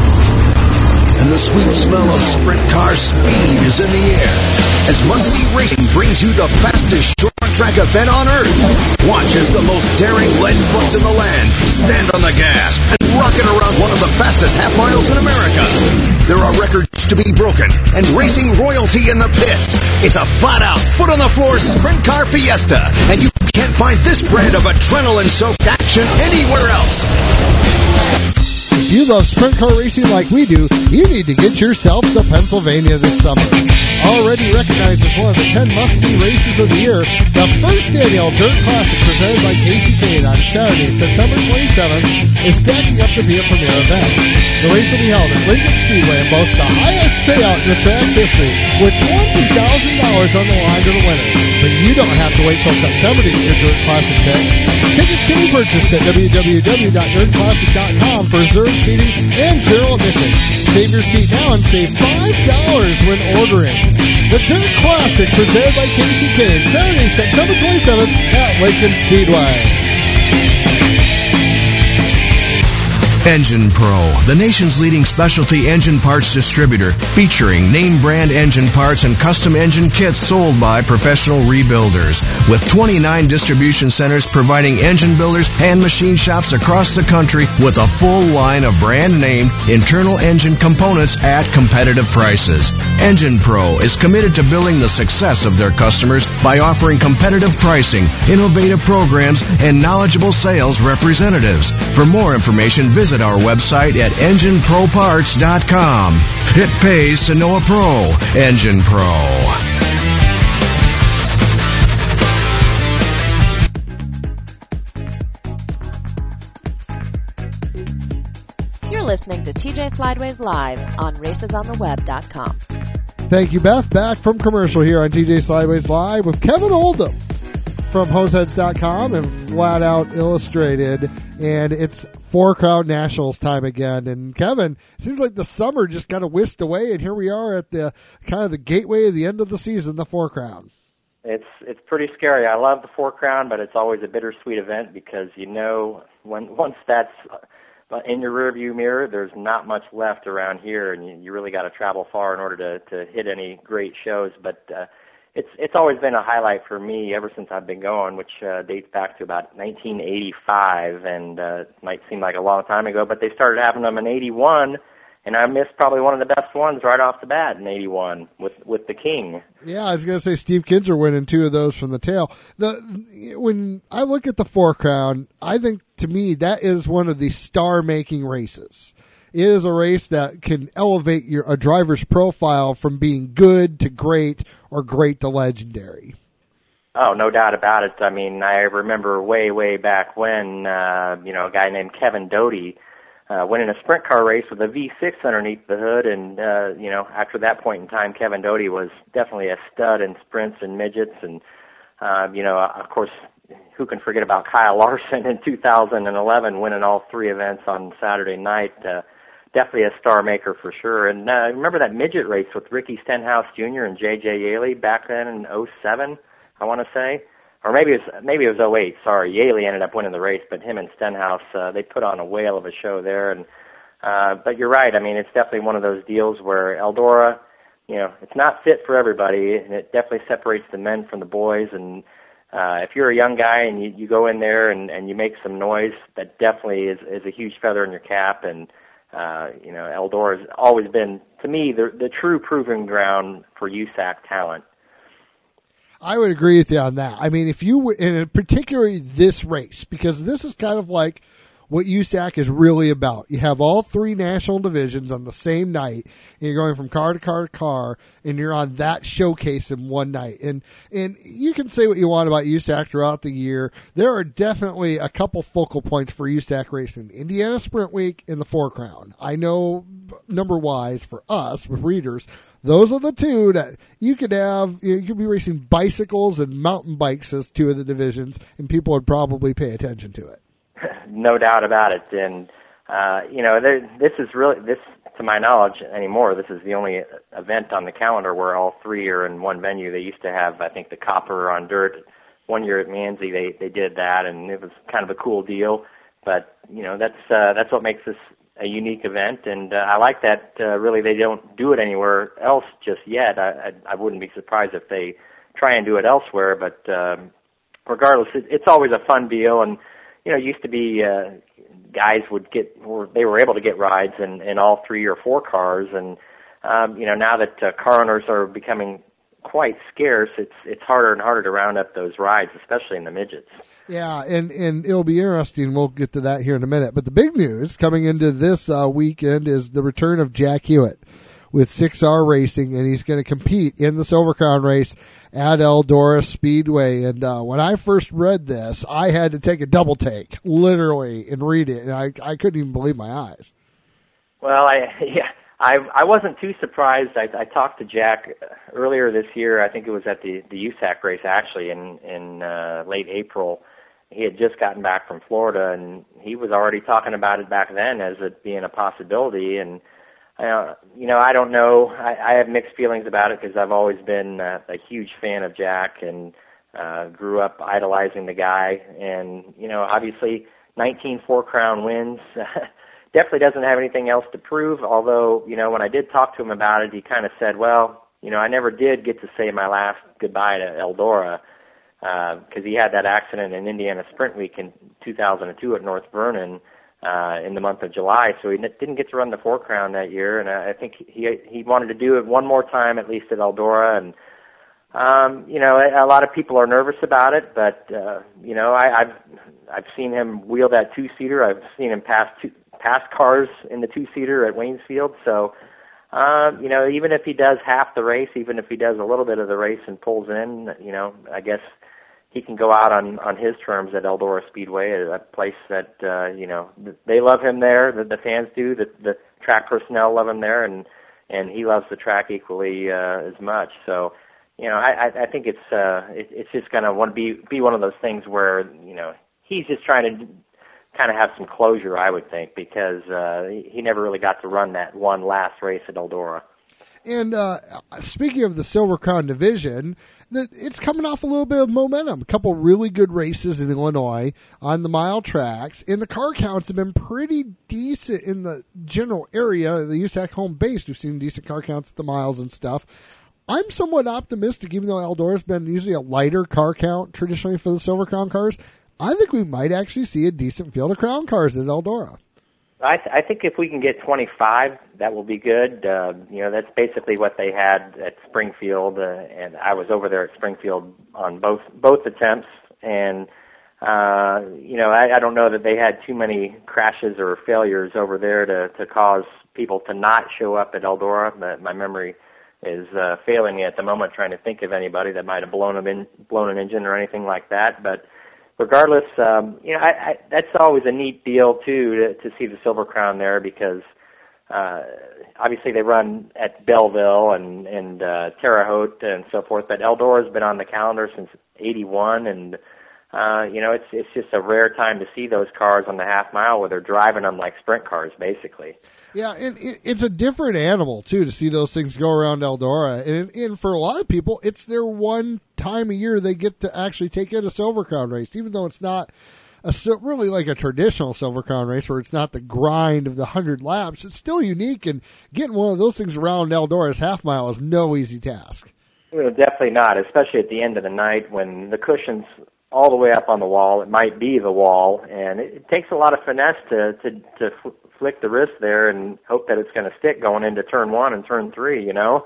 Speaker 4: and the sweet smell of sprint car speed is in the air as Must-See Racing brings you the fastest short track event on earth. Watch as the most daring lead books in the land stand on the gas and rocket around one of the fastest half miles in America. There are records to be broken and racing royalty in the pits. It's a flat-out, foot-on-the-floor sprint car fiesta, and you can't find this brand of adrenaline-soaked action anywhere else.
Speaker 2: If you love sprint car racing like we do, you need to get yourself to Pennsylvania this summer. Already recognized as one of the ten must-see races of the year, the first annual Dirt Classic presented by Casey Kane on Saturday, September twenty-seventh, is stacking up to be a premier event. The race will be held at Lincoln Speedway and boasts the highest payout in the track's history, with twenty thousand dollars on the line to the winner. But you don't have to wait till September to get your Dirt Classic picks. Tickets can be purchased at w w w dot dirt classic dot com for reserved seating and zero admission. Save your seat now and save five dollars when ordering. The Dirt Classic presented by Casey Kane, Saturday, September twenty-seventh at Lincoln Speedway.
Speaker 4: Engine Pro, the nation's leading specialty engine parts distributor, featuring name brand engine parts and custom engine kits sold by professional rebuilders. With twenty-nine distribution centers providing engine builders and machine shops across the country with a full line of brand name internal engine components at competitive prices. Engine Pro is committed to building the success of their customers by offering competitive pricing, innovative programs, and knowledgeable sales representatives. For more information, visit our website at engine pro parts dot com. It pays to know a pro. Engine Pro.
Speaker 1: You're listening to T J Slideways Live on races on the web dot com.
Speaker 2: Thank you, Beth. Back from commercial here on T J Slideways Live with Kevin Oldham from hoseheads dot com and Flat Out Illustrated. And it's Four Crown Nationals time again. And Kevin, it seems like the summer just kind of whisked away, and here we are at the kind of the gateway of the end of the season, the Four Crown.
Speaker 7: It's it's pretty scary. I love the Four Crown, but it's always a bittersweet event because you know when once that's in your rearview mirror, there's not much left around here, and you, you really got to travel far in order to to hit any great shows. But uh, it's it's always been a highlight for me ever since I've been going, which uh, dates back to about nineteen eighty-five, and uh, it might seem like a long time ago, but they started having them in eighty-one. And I missed probably one of the best ones right off the bat in eighty-one with with the King.
Speaker 2: Yeah, I was going to say Steve Kinzer winning two of those from the tail. The when I look at the Four Crown, I think to me that is one of the star-making races. It is a race that can elevate your a driver's profile from being good to great or great to legendary.
Speaker 7: Oh, no doubt about it. I mean, I remember way, way back when, uh, you know, a guy named Kevin Doty uh, went in a sprint car race with a V six underneath the hood, and, uh, you know, after that point in time, Kevin Doty was definitely a stud in sprints and midgets, and, uh, you know, of course, who can forget about Kyle Larson in two thousand eleven winning all three events on Saturday night? Uh, definitely a star maker for sure. And uh, remember that midget race with Ricky Stenhouse Junior and J J Yaley back then in oh seven? I want to say, or maybe it was maybe it was oh eight. Sorry, Yaley ended up winning the race, but him and Stenhouse, uh, they put on a whale of a show there. And uh, but you're right. I mean, it's definitely one of those deals where Eldora, you know, it's not fit for everybody, and it definitely separates the men from the boys. And uh, if you're a young guy and you, you go in there and, and you make some noise, that definitely is, is a huge feather in your cap. And uh, you know, Eldora has always been, to me, the the true proving ground for U S A C talent.
Speaker 2: I would agree with you on that. I mean, if you, and particularly this race, because this is kind of like what U S A C is really about. You have all three national divisions on the same night, and you're going from car to car to car, and you're on that showcase in one night. And and you can say what you want about U S A C throughout the year. There are definitely a couple focal points for U S A C racing. Indiana Sprint Week and the Four Crown. I know number-wise for us, with readers, those are the two that you could have. You could be racing bicycles and mountain bikes as two of the divisions, and people would probably pay attention to it.
Speaker 7: No doubt about it. And, uh, you know, there, this is really, this, to my knowledge anymore, this is the only event on the calendar where all three are in one venue. They used to have, I think, the Copper on dirt. One year at Manzi, they, they did that, and it was kind of a cool deal. But, you know, that's, uh, that's what makes this a unique event, and uh, I like that uh, really they don't do it anywhere else just yet. I, I, I wouldn't be surprised if they try and do it elsewhere, but um, regardless, it, it's always a fun deal. And you know, it used to be uh, guys would get, or they were able to get rides in, in all three or four cars, and um, you know, now that uh, car owners are becoming quite scarce, it's it's harder and harder to round up those rides, especially in the midgets.
Speaker 2: Yeah, and, and it'll be interesting. We'll get to that here in a minute. But the big news coming into this uh, weekend is the return of Jack Hewitt with six R Racing, and he's going to compete in the Silver Crown race at Eldora Speedway. And uh, when I first read this, I had to take a double take, literally, and read it, and I I couldn't even believe my eyes.
Speaker 7: Well, I yeah. I I wasn't too surprised. I, I talked to Jack earlier this year. I think it was at the the U S A C race actually in in uh, late April. He had just gotten back from Florida, and he was already talking about it back then as it being a possibility. And uh, you know, I don't know. I, I have mixed feelings about it because I've always been uh, a huge fan of Jack and uh, grew up idolizing the guy. And you know, obviously, nineteen Four Crown wins. Definitely doesn't have anything else to prove, although, you know, when I did talk to him about it, he kind of said, well, you know, I never did get to say my last goodbye to Eldora because uh, he had that accident in Indiana Sprint Week in two thousand two at North Vernon uh, in the month of July, so he didn't get to run the Four Crown that year, and I think he he wanted to do it one more time at least at Eldora, and um, you know, a, a lot of people are nervous about it, but uh, you know, I, I've I've seen him wheel that two-seater. I've seen him pass two. past cars in the two-seater at Waynesfield. So, um, you know, even if he does half the race, even if he does a little bit of the race and pulls in, you know, I guess he can go out on, on his terms at Eldora Speedway, a place that, uh, you know, they love him there, the, the fans do, the, the track personnel love him there, and, and he loves the track equally uh, as much. So, you know, I, I think it's uh, it, it's just going to want to be, be one of those things where, you know, he's just trying to kind of have some closure, I would think, because uh, he never really got to run that one last race at Eldora.
Speaker 2: And uh, speaking of the Silver Crown division, it's coming off a little bit of momentum. A couple really good races in Illinois on the mile tracks, and the car counts have been pretty decent in the general area. The U S A C home base, we've seen decent car counts at the miles and stuff. I'm somewhat optimistic, even though Eldora's been usually a lighter car count traditionally for the Silver Crown cars. I think we might actually see a decent field of Crown cars at Eldora.
Speaker 7: I, th- I think if we can get twenty-five, that will be good. Uh, you know, that's basically what they had at Springfield, uh, and I was over there at Springfield on both both attempts. And uh, you know, I, I don't know that they had too many crashes or failures over there to to cause people to not show up at Eldora. But my memory is uh, failing me at the moment, trying to think of anybody that might have blown a in, blown an engine or anything like that. But regardless, um, you know, I, I, that's always a neat deal too to, to see the Silver Crown there, because uh, obviously they run at Belleville and and uh, Terre Haute and so forth. But Eldora's been on the calendar since eighty-one, and uh, you know, it's it's just a rare time to see those cars on the half mile where they're driving them like sprint cars, basically.
Speaker 2: Yeah, and it, it's a different animal, too, to see those things go around Eldora. And, and for a lot of people, it's their one time a year they get to actually take in a Silver Crown race, even though it's not a, really like a traditional Silver Crown race where it's not the grind of the one hundred laps. It's still unique, and getting one of those things around Eldora's half mile is no easy task.
Speaker 7: Well, definitely not, especially at the end of the night when the cushion's all the way up on the wall. It might be the wall, and it, it takes a lot of finesse to to, to fl- flick the wrist there and hope that it's going to stick going into turn one and turn three, you know?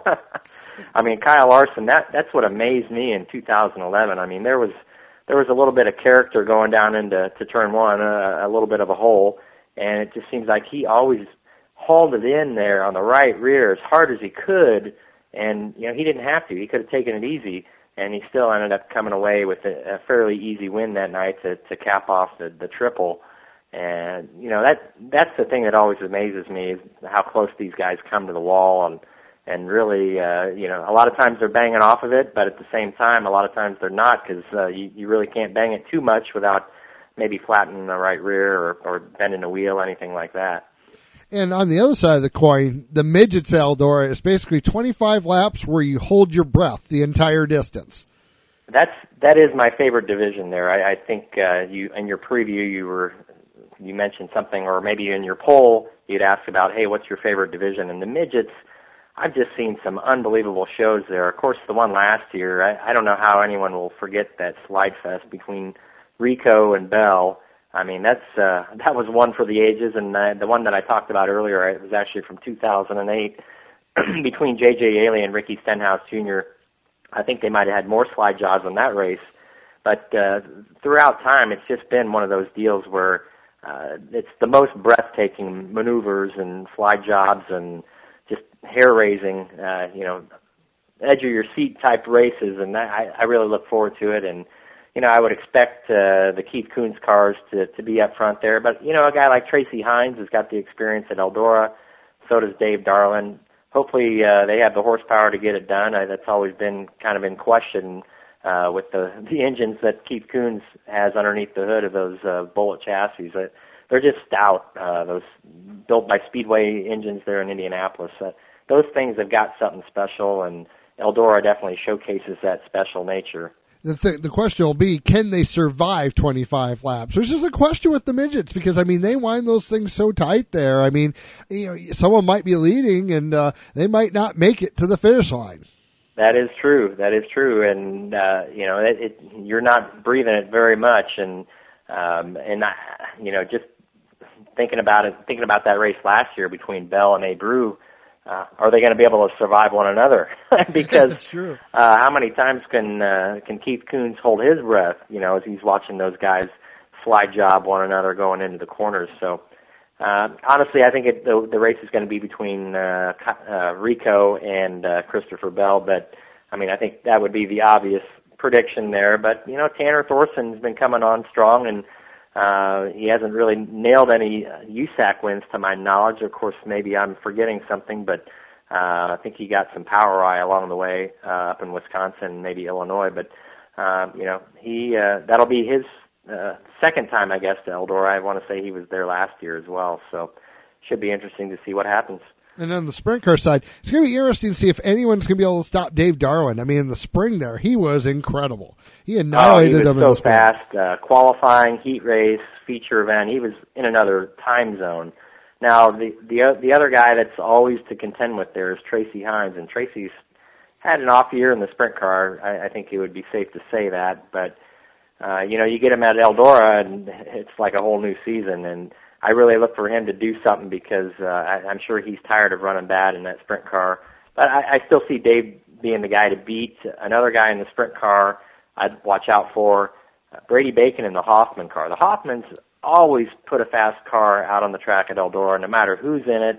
Speaker 7: I mean, Kyle Larson, that that's what amazed me in two thousand eleven. I mean, there was there was a little bit of character going down into to turn one, a, a little bit of a hole, and it just seems like he always hauled it in there on the right rear as hard as he could, and, you know, he didn't have to. He could have taken it easy, and he still ended up coming away with a, a fairly easy win that night to, to cap off the, the triple. And, you know, that that's the thing that always amazes me, is how close these guys come to the wall. And, and really, uh, you know, a lot of times they're banging off of it, but at the same time, a lot of times they're not, because uh, you, you really can't bang it too much without maybe flattening the right rear or, or bending a wheel, anything like that.
Speaker 2: And on the other side of the coin, the midgets Eldora is basically twenty-five laps where you hold your breath the entire distance.
Speaker 7: That's that is my favorite division there. I, I think uh, you in your preview you were you mentioned something, or maybe in your poll you'd ask about, hey, what's your favorite division? And the midgets, I've just seen some unbelievable shows there. Of course, the one last year, I, I don't know how anyone will forget that slide fest between Rico and Bell. I mean, that's uh, that was one for the ages, and uh, the one that I talked about earlier, it was actually from two thousand eight between J J Yaley and Ricky Stenhouse Junior I think they might have had more slide jobs on that race, but uh, throughout time, it's just been one of those deals where uh, it's the most breathtaking maneuvers and slide jobs and just hair-raising, uh, you know, edge-of-your-seat type races, and I, I really look forward to it. And you know, I would expect uh, the Keith Kunz cars to, to be up front there. But, you know, a guy like Tracy Hines has got the experience at Eldora. So does Dave Darland. Hopefully uh, they have the horsepower to get it done. I, that's always been kind of in question uh, with the, the engines that Keith Kunz has underneath the hood of those uh, Bullet chassis. Uh, they're just stout, uh, those built by Speedway engines there in Indianapolis. Uh, those things have got something special, and Eldora definitely showcases that special nature.
Speaker 2: The, th- the question will be, can they survive twenty-five laps? Which is a question with the midgets, because, I mean, they wind those things so tight there. I mean, you know, someone might be leading, and uh, they might not make it to the finish line.
Speaker 7: That is true. That is true. And, uh, you know, it, it, you're not breathing it very much. And, um, and I, you know, just thinking about it, thinking about that race last year between Bell and Abreu, Uh, are they going to be able to survive one another? Because
Speaker 2: That's true.
Speaker 7: Uh, how many times can uh, can Keith Kunz hold his breath, you know, as he's watching those guys slide job one another going into the corners? So, uh, honestly, I think it, the, the race is going to be between uh, uh, Rico and uh, Christopher Bell. But, I mean, I think that would be the obvious prediction there. But, you know, Tanner Thorson's been coming on strong, and Uh, he hasn't really nailed any uh, U S A C wins to my knowledge. Of course, maybe I'm forgetting something, but uh, I think he got some power eye along the way uh, up in Wisconsin, maybe Illinois. But uh, you know, he uh, that'll be his uh, second time, I guess, to Eldora. I want to say he was there last year as well, so should be interesting to see what happens.
Speaker 2: And on the sprint car side, it's going to be interesting to see if anyone's going to be able to stop Dave Darland. I mean, in the spring there, he was incredible. He annihilated
Speaker 7: oh,
Speaker 2: him
Speaker 7: he
Speaker 2: in the
Speaker 7: was so
Speaker 2: spring.
Speaker 7: fast. Uh, qualifying, heat race, feature event. He was in another time zone. Now, the the the other guy that's always to contend with there is Tracy Hines, and Tracy's had an off year in the sprint car. I, I think it would be safe to say that. But uh, you know, you get him at Eldora, and it's like a whole new season. And I really look for him to do something, because uh, I, I'm sure he's tired of running bad in that sprint car. But I, I still see Dave being the guy to beat. Another guy in the sprint car I'd watch out for, uh, Brady Bacon in the Hoffman car. The Hoffmans always put a fast car out on the track at Eldora, no matter who's in it.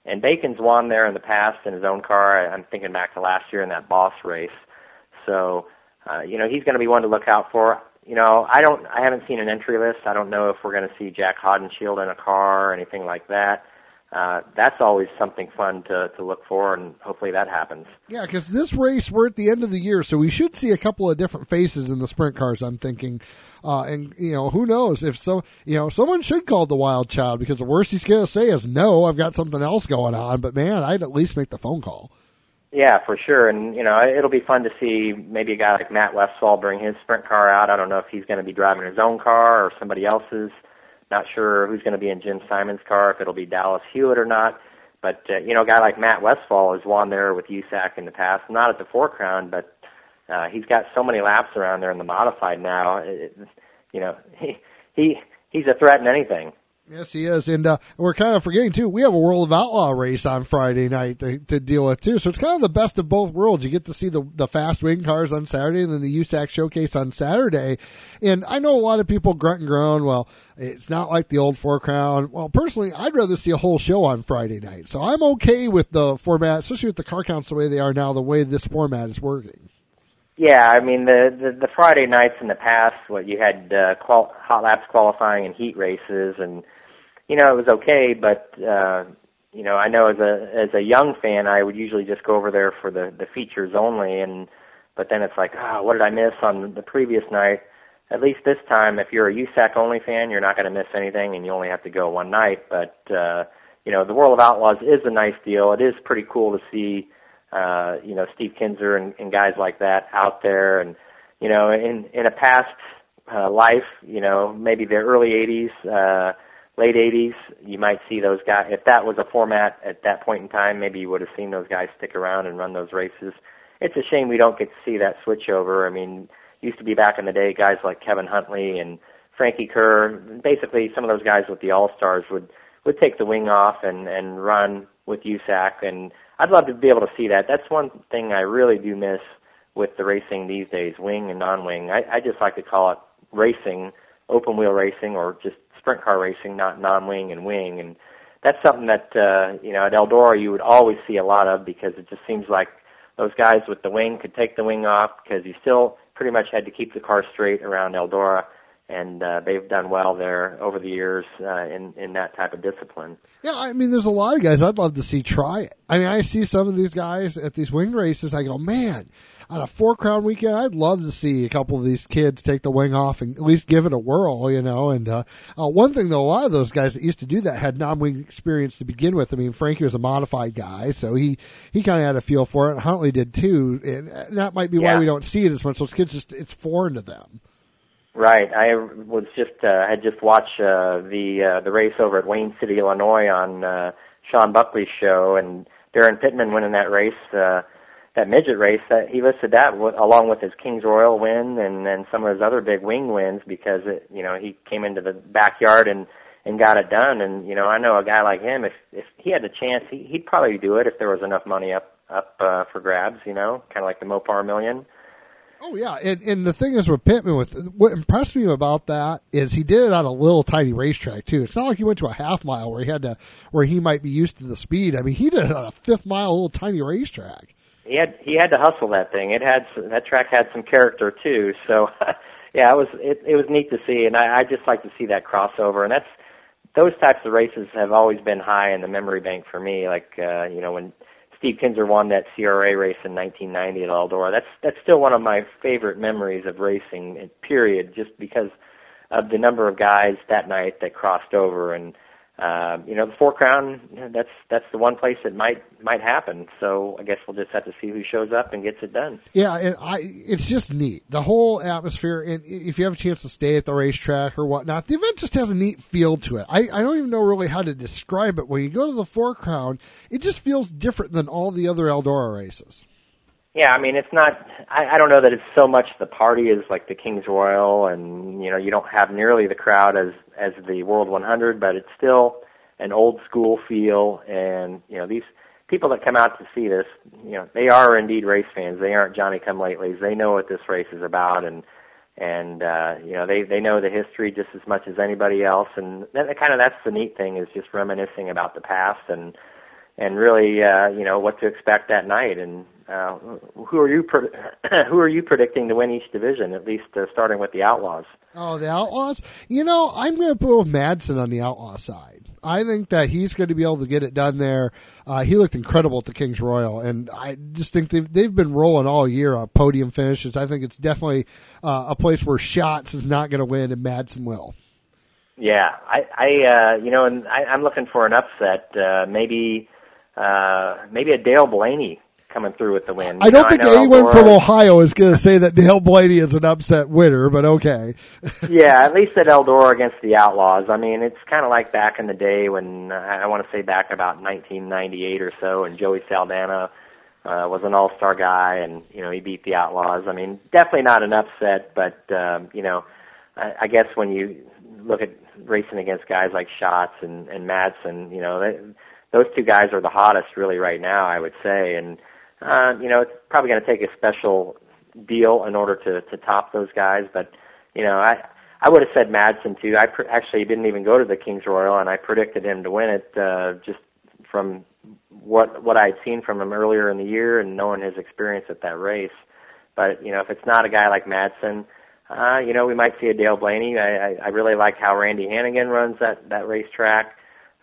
Speaker 7: And Bacon's won there in the past in his own car. I'm thinking back to last year in that Boss race. So, uh, you know, he's going to be one to look out for. You know, I don't, I haven't seen an entry list. I don't know if we're going to see Jack Hodenshield in a car or anything like that. Uh, that's always something fun to, to look for, and hopefully that happens.
Speaker 2: Yeah, because this race, we're at the end of the year, so we should see a couple of different faces in the sprint cars, I'm thinking. Uh, and, you know, who knows if so, you know, someone should call the wild child, because the worst he's going to say is, no, I've got something else going on. But, man, I'd at least make the phone call.
Speaker 7: Yeah, for sure. And, you know, it'll be fun to see maybe a guy like Matt Westphal bring his sprint car out. I don't know if he's going to be driving his own car or somebody else's. Not sure who's going to be in Jim Simon's car, if it'll be Dallas Hewitt or not. But, uh, you know, a guy like Matt Westphal has won there with U S A C in the past, not at the Four Crown, but uh, he's got so many laps around there in the modified now. It, you know, he, he he's a threat in anything.
Speaker 2: Yes, he is. And uh, we're kind of forgetting, too, we have a World of Outlaw race on Friday night to, to deal with, too. So it's kind of the best of both worlds. You get to see the, the fast wing cars on Saturday and then the U S A C showcase on Saturday. And I know a lot of people grunt and groan, well, it's not like the old Four Crown. Well, personally, I'd rather see a whole show on Friday night. So I'm okay with the format, especially with the car counts the way they are now, the way this format is working.
Speaker 7: Yeah, I mean, the, the, the Friday nights in the past, what you had uh, qual- hot laps qualifying and heat races, and, you know, it was okay, but, uh, you know, I know as a as a young fan, I would usually just go over there for the, the features only, and but then it's like, ah, oh, what did I miss on the previous night? At least this time, if you're a U S A C only fan, you're not going to miss anything, and you only have to go one night. But, uh, you know, the World of Outlaws is a nice deal. It is pretty cool to see, uh, you know, Steve Kinzer and, and guys like that out there. And, you know, in, in a past uh, life, you know, maybe the early eighties, uh, late eighties, you might see those guys. If that was a format at that point in time, maybe you would have seen those guys stick around and run those races. It's a shame we don't get to see that switchover. I mean, used to be back in the day, guys like Kevin Huntley and Frankie Kerr, basically some of those guys with the All-Stars would, would take the wing off and, and run with U S A C, and I'd love to be able to see that. That's one thing I really do miss with the racing these days, wing and non-wing. I, I just like to call it racing, open-wheel racing, or just sprint car racing, not non-wing and wing, and that's something that, uh, you know, at Eldora you would always see a lot of, because it just seems like those guys with the wing could take the wing off, because you still pretty much had to keep the car straight around Eldora, and uh, they've done well there over the years uh, in, in that type of discipline.
Speaker 2: Yeah, I mean, there's a lot of guys I'd love to see try it. I mean, I see some of these guys at these wing races, I go, man, on a Four Crown weekend, I'd love to see a couple of these kids take the wing off and at least give it a whirl, you know. And uh, uh, one thing, though, a lot of those guys that used to do that had non-wing experience to begin with. I mean, Frankie was a modified guy, so he, he kind of had a feel for it. Huntley did, too. And that might be
Speaker 7: yeah.
Speaker 2: why we don't see it as much. Those kids, just it's foreign to them.
Speaker 7: Right. I was just uh, had just watched uh, the uh, the race over at Wayne City, Illinois, on uh, Sean Buckley's show, and Darren Pittman winning that race, uh, that midget race. That he listed that w- along with his Kings Royal win and and some of his other big wing wins, because it, you know, he came into the backyard and and got it done. And you know, I know a guy like him, if if he had the chance, he, he'd probably do it if there was enough money up up uh, for grabs. You know, kind of like the Mopar Million.
Speaker 2: Oh, yeah, and, and the thing is with Pittman, with what impressed me about that is he did it on a little tiny racetrack, too. It's not like he went to a half mile where he had to, where he might be used to the speed. I mean, he did it on a fifth mile, little tiny racetrack.
Speaker 7: He had he had to hustle that thing. It had that track had some character too. So, yeah, it was it, it was neat to see, and I, I just like to see that crossover. And that's those types of races have always been high in the memory bank for me. Like uh, you know, when Steve Kinzer won that C R A race in nineteen ninety at Eldora. That's that's still one of my favorite memories of racing, period, just because of the number of guys that night that crossed over. And, uh, you know, the Four Crown, that's that's the one place that might might happen. So I guess we'll just have to see who shows up and gets it done.
Speaker 2: Yeah, and I it's just neat. The whole atmosphere, and if you have a chance to stay at the racetrack or whatnot, the event just has a neat feel to it. I, I don't even know really how to describe it. When you go to the Four Crown, it just feels different than all the other Eldora races.
Speaker 7: Yeah, I mean, it's not, I, I don't know that it's so much the party as like the Kings Royal, and, you know, you don't have nearly the crowd as, as the World one hundred, but it's still an old school feel, and, you know, these people that come out to see this, you know, they are indeed race fans. They aren't Johnny-come-latelys. They know what this race is about, and, and, uh, you know, they, they know the history just as much as anybody else, and that, kind of that's the neat thing, is just reminiscing about the past. And, and really, uh, you know, what to expect that night. And uh, who are you pre- who are you predicting to win each division? At least uh, starting with the Outlaws.
Speaker 2: Oh, the Outlaws? You know, I'm going to put Madsen on the Outlaw side. I think that he's going to be able to get it done there. Uh, he looked incredible at the Kings Royal, and I just think they've, they've been rolling all year on podium finishes. I think it's definitely uh, a place where Schatz is not going to win and Madsen will.
Speaker 7: Yeah, I, I uh, you know, and I, I'm looking for an upset. Uh, maybe, uh, maybe a Dale Blaney coming through with the win. You
Speaker 2: I don't
Speaker 7: know,
Speaker 2: think
Speaker 7: I
Speaker 2: anyone
Speaker 7: Eldora,
Speaker 2: from Ohio is going to say that Dale Blaney is an upset winner, but okay.
Speaker 7: Yeah, at least at Eldora against the Outlaws. I mean, it's kind of like back in the day when, uh, I want to say back about nineteen ninety-eight or so, and Joey Saldana uh, was an all-star guy, and, you know, he beat the Outlaws. I mean, definitely not an upset, but, um, you know, I, I guess when you look at racing against guys like Schatz and, and Madsen, you know, they, those two guys are the hottest really right now, I would say, and Uh, you know, it's probably going to take a special deal in order to, to top those guys. But, you know, I I would have said Madsen, too. I pr- actually didn't even go to the Kings Royal, and I predicted him to win it uh, just from what what I had seen from him earlier in the year and knowing his experience at that race. But, you know, if it's not a guy like Madsen, uh, you know, we might see a Dale Blaney. I, I, I really like how Randy Hannigan runs that, that racetrack.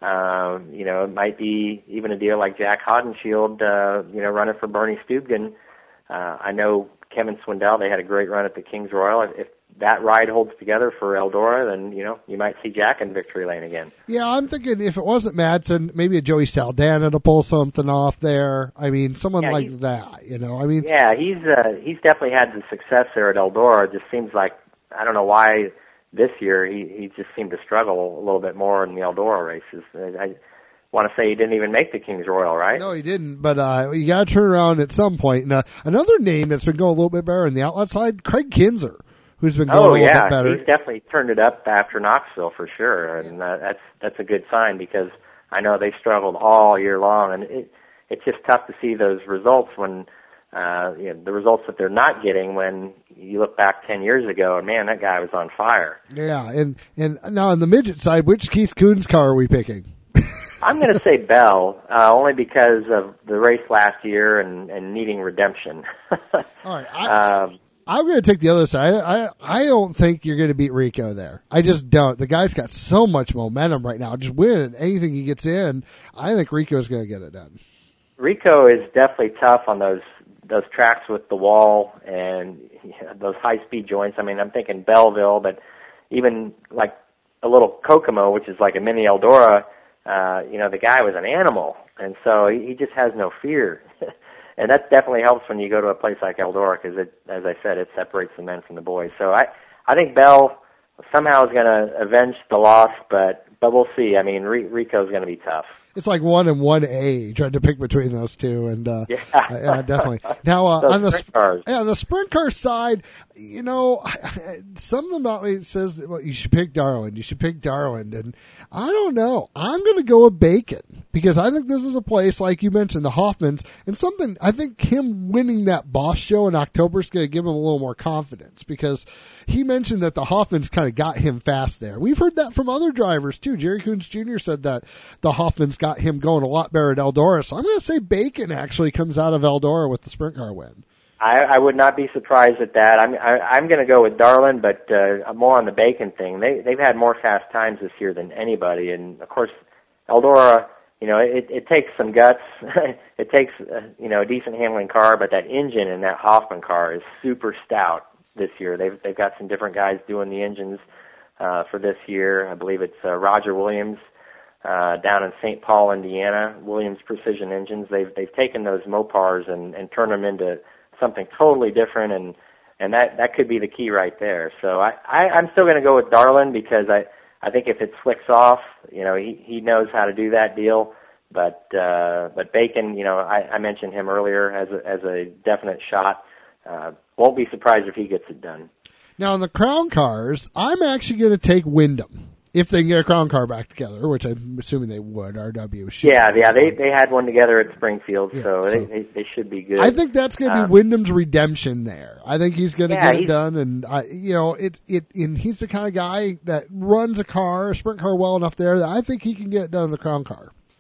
Speaker 7: Um, you know, it might be even a deal like Jack Hodenshield, uh, you know, running for Bernie Stubgen. Uh, I know Kevin Swindell, they had a great run at the Kings Royal. If, if that ride holds together for Eldora, then, you know, you might see Jack in victory lane again.
Speaker 2: Yeah, I'm thinking if it wasn't Madsen, maybe a Joey Saldana to pull something off there. I mean, someone
Speaker 7: yeah,
Speaker 2: like that, you know, I mean.
Speaker 7: Yeah, he's, uh, he's definitely had the success there at Eldora. It just seems like, I don't know why, this year, he, he just seemed to struggle a little bit more in the Eldora races. I, I want to say he didn't even make the Kings Royal, right?
Speaker 2: No, he didn't, but uh, you got to turn around at some point. And, uh, another name that's been going a little bit better on the outlet side, Craig Kinzer, who's been going
Speaker 7: oh,
Speaker 2: a little
Speaker 7: yeah.
Speaker 2: bit better.
Speaker 7: He's definitely turned it up after Knoxville for sure, and uh, that's that's a good sign because I know they struggled all year long, and it, it's just tough to see those results when Uh, you know, the results that they're not getting when you look back ten years ago, and man, that guy was on fire.
Speaker 2: Yeah, and, and now on the midget side, which Keith Kunz car are we picking?
Speaker 7: I'm going to say Bell, uh, only because of the race last year and, and needing redemption.
Speaker 2: All right, I,
Speaker 7: um,
Speaker 2: I'm going to take the other side. I, I I don't think you're going to beat Rico there. I just don't. The guy's got so much momentum right now. Just winning anything he gets in, I think Rico's going to get it done.
Speaker 7: Rico is definitely tough on those those tracks with the wall and yeah, those high-speed joints. I mean, I'm thinking Belleville, but even like a little Kokomo, which is like a mini Eldora, uh, you know, the guy was an animal, and so he, he just has no fear. And that definitely helps when you go to a place like Eldora because, it, as I said, it separates the men from the boys. So I, I think Bell somehow is going to avenge the loss, but but we'll see. I mean, Rico's going to be tough.
Speaker 2: It's like one and one A, trying to pick between those two, and uh,
Speaker 7: yeah,
Speaker 2: yeah definitely. Now uh, on the
Speaker 7: sprint cars.
Speaker 2: yeah, the sprint car side, you know, something about me says that, well, you should pick Darwin. You should pick Darwin, and I don't know. I'm going to go with Bacon because I think this is a place like you mentioned, the Hoffmans, and something. I think him winning that Boss show in October is going to give him a little more confidence because he mentioned that the Hoffmans kind of got him fast there. We've heard that from other drivers too. Jerry Kunz Junior said that the Hoffmans got him going a lot better at Eldora. So I'm going to say Bacon actually comes out of Eldora with the sprint car win.
Speaker 7: I, I would not be surprised at that. I'm I, I'm going to go with Darlin, but uh, more on the Bacon thing. They they've had more fast times this year than anybody, and of course, Eldora. You know, it, it takes some guts. It takes uh, you know a decent handling car, but that engine in that Hoffman car is super stout this year. They've they've got some different guys doing the engines uh, for this year. I believe it's uh, Roger Williams. Uh, down in Saint Paul, Indiana, Williams Precision Engines. They've they've taken those Mopars and, and turned them into something totally different, and and that that could be the key right there. So I, I I'm still going to go with Darlin because I I think if it flicks off, you know, he he knows how to do that deal. But uh, but Bacon, you know, I, I mentioned him earlier as a, as a definite shot. Uh, won't be surprised if he gets it done.
Speaker 2: Now in the Crown cars, I'm actually going to take Wyndham. If they can get a Crown car back together, which I'm assuming they would, R W should.
Speaker 7: Yeah, yeah, they they had one together at Springfield,
Speaker 2: yeah,
Speaker 7: so,
Speaker 2: so
Speaker 7: they, they they should be good.
Speaker 2: I think that's going to be
Speaker 7: um,
Speaker 2: Wyndham's redemption there. I think he's going to
Speaker 7: yeah,
Speaker 2: get it done, and I, you know, it it and he's the kind of guy that runs a car, a sprint car, well enough there that I think he can get it done in the Crown car.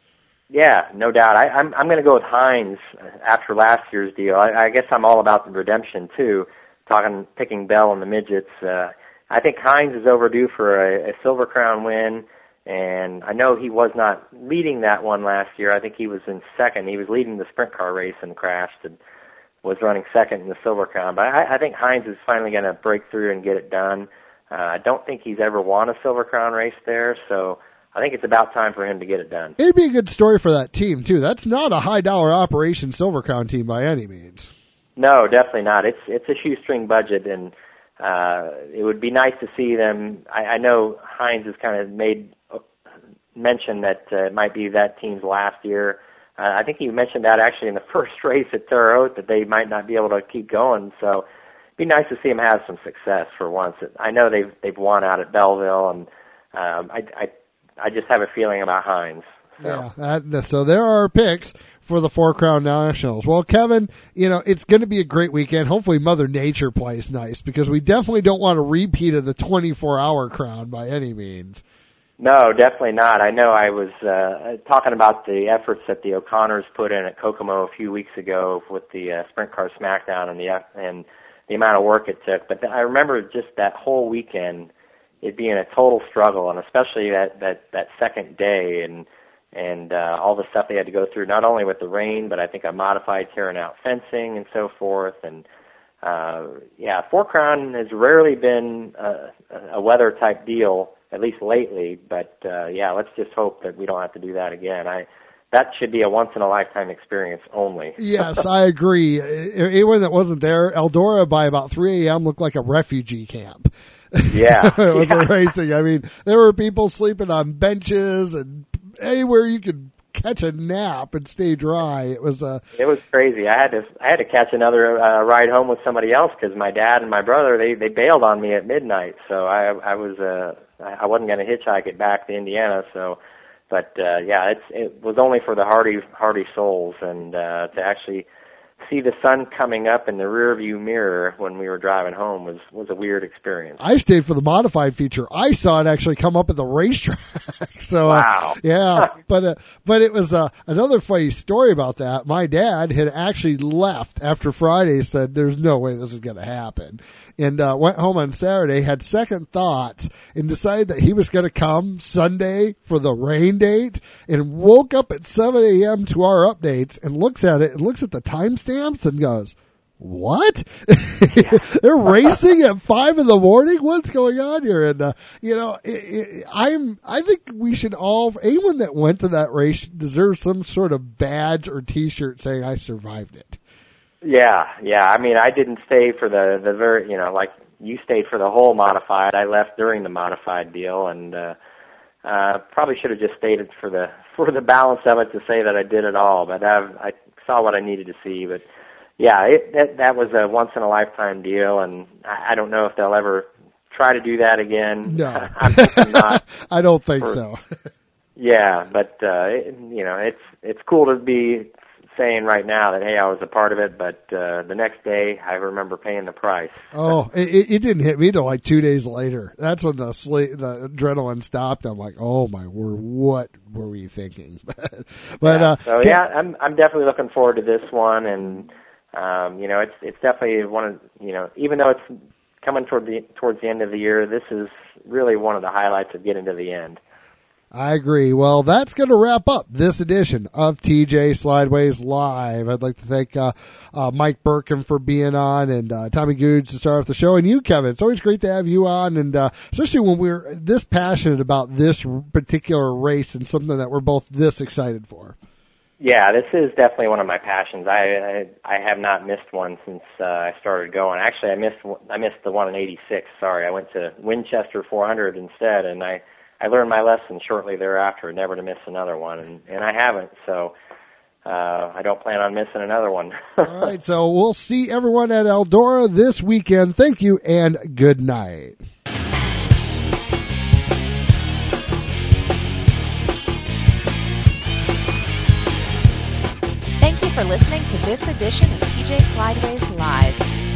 Speaker 7: Yeah, no doubt. I, I'm I'm going to go with Hines after last year's deal. I, I guess I'm all about the redemption too. Talking, picking Bell and the midgets. Uh, I think Hines is overdue for a, a Silver Crown win, and I know he was not leading that one last year. I think he was in second. He was leading the sprint car race and crashed and was running second in the Silver Crown. But I, I think Hines is finally going to break through and get it done. Uh, I don't think he's ever won a Silver Crown race there, so I think it's about time for him to get it done.
Speaker 2: It'd be a good story for that team, too. That's not a high-dollar operation Silver Crown team by any means.
Speaker 7: No, definitely not. It's it's a shoestring budget, and uh, it would be nice to see them. I, I know Hines has kind of made mention that uh, it might be that team's last year. Uh, I think he mentioned that actually in the first race at Terre Haute, that they might not be able to keep going. So it'd be nice to see him have some success for once. I know they've they've won out at Belleville, and um, I, I I just have a feeling about Hines. So.
Speaker 2: Yeah, that, so there are picks for the Four Crown Nationals. Well, Kevin, you know, it's going to be a great weekend. Hopefully Mother Nature plays nice, because we definitely don't want a repeat of the twenty-four hour crown by any means.
Speaker 7: No, definitely not. I know I was uh, talking about the efforts that the O'Connors put in at Kokomo a few weeks ago with the uh, Sprint Car Smackdown and the and the amount of work it took. But I remember just that whole weekend, it being a total struggle, and especially that that, that second day and and uh, all the stuff they had to go through, not only with the rain, but I think a modified tearing out fencing and so forth. And uh, yeah, Four Crown has rarely been a, a weather type deal, at least lately. But uh, yeah, let's just hope that we don't have to do that again. I that should be a once in a lifetime experience only.
Speaker 2: Yes, I agree. Anyone that wasn't there, Eldora by about three a.m. looked like a refugee camp.
Speaker 7: Yeah,
Speaker 2: it was
Speaker 7: yeah.
Speaker 2: racing. I mean, there were people sleeping on benches and anywhere you could catch a nap and stay dry. It was uh
Speaker 7: It was crazy. I had to I had to catch another uh, ride home with somebody else because my dad and my brother they they bailed on me at midnight. So I I was uh I wasn't going to hitchhike it back to Indiana. So, but uh, yeah, it's it was only for the hardy hardy souls, and uh, to actually see the sun coming up in the rearview mirror when we were driving home was, was a weird experience.
Speaker 2: I stayed for the modified feature. I saw it actually come up at the racetrack. so,
Speaker 7: wow.
Speaker 2: Uh, yeah, but, uh, but it was, uh, another funny story about that. My dad had actually left after Friday, said there's no way this is going to happen. And, uh, went home on Saturday, had second thoughts, and decided that he was going to come Sunday for the rain date, and woke up at seven a.m. to our updates and looks at it and looks at the timestamps and goes, what? They're racing at five in the morning? What's going on here? And, uh, you know, it, it, I'm, I think we should all, anyone that went to that race deserves some sort of badge or t-shirt saying I survived it.
Speaker 7: Yeah, yeah. I mean, I didn't stay for the, the very, you know, like you stayed for the whole modified. I left during the modified deal, and, uh, uh, probably should have just stayed for the, for the balance of it to say that I did it all, but I've, I saw what I needed to see. But yeah, it, that, that was a once in a lifetime deal, and I, I don't know if they'll ever try to do that again.
Speaker 2: No,
Speaker 7: I'm thinking not.
Speaker 2: I don't think
Speaker 7: for,
Speaker 2: so.
Speaker 7: Yeah, but, uh, it, you know, it's, it's cool to be saying right now that, hey, I was a part of it, but uh, the next day I remember paying the price.
Speaker 2: Oh, it, it didn't hit me till like two days later. That's when the sleep, the adrenaline stopped. I'm like, oh my word, what were we thinking? but
Speaker 7: yeah,
Speaker 2: uh,
Speaker 7: so yeah, I'm I'm definitely looking forward to this one, and um, you know, it's it's definitely one of you know, even though it's coming toward the towards the end of the year, this is really one of the highlights of getting to the end.
Speaker 2: I agree. Well, that's going to wrap up this edition of T J Slideways Live. I'd like to thank uh, uh, Mike Birkin for being on, and uh, Tommy Goods to start off the show, and you, Kevin. It's always great to have you on, and uh, especially when we're this passionate about this particular race and something that we're both this excited for.
Speaker 7: Yeah, this is definitely one of my passions. I I, I have not missed one since uh, I started going. Actually, I missed I missed the one in eighty-six. Sorry, I went to Winchester four hundred instead, and I. I learned my lesson shortly thereafter, never to miss another one, and, and I haven't, so uh, I don't plan on missing another one.
Speaker 2: All right, so we'll see everyone at Eldora this weekend. Thank you, and good night.
Speaker 1: Thank you for listening to this edition of T J Slideways Live.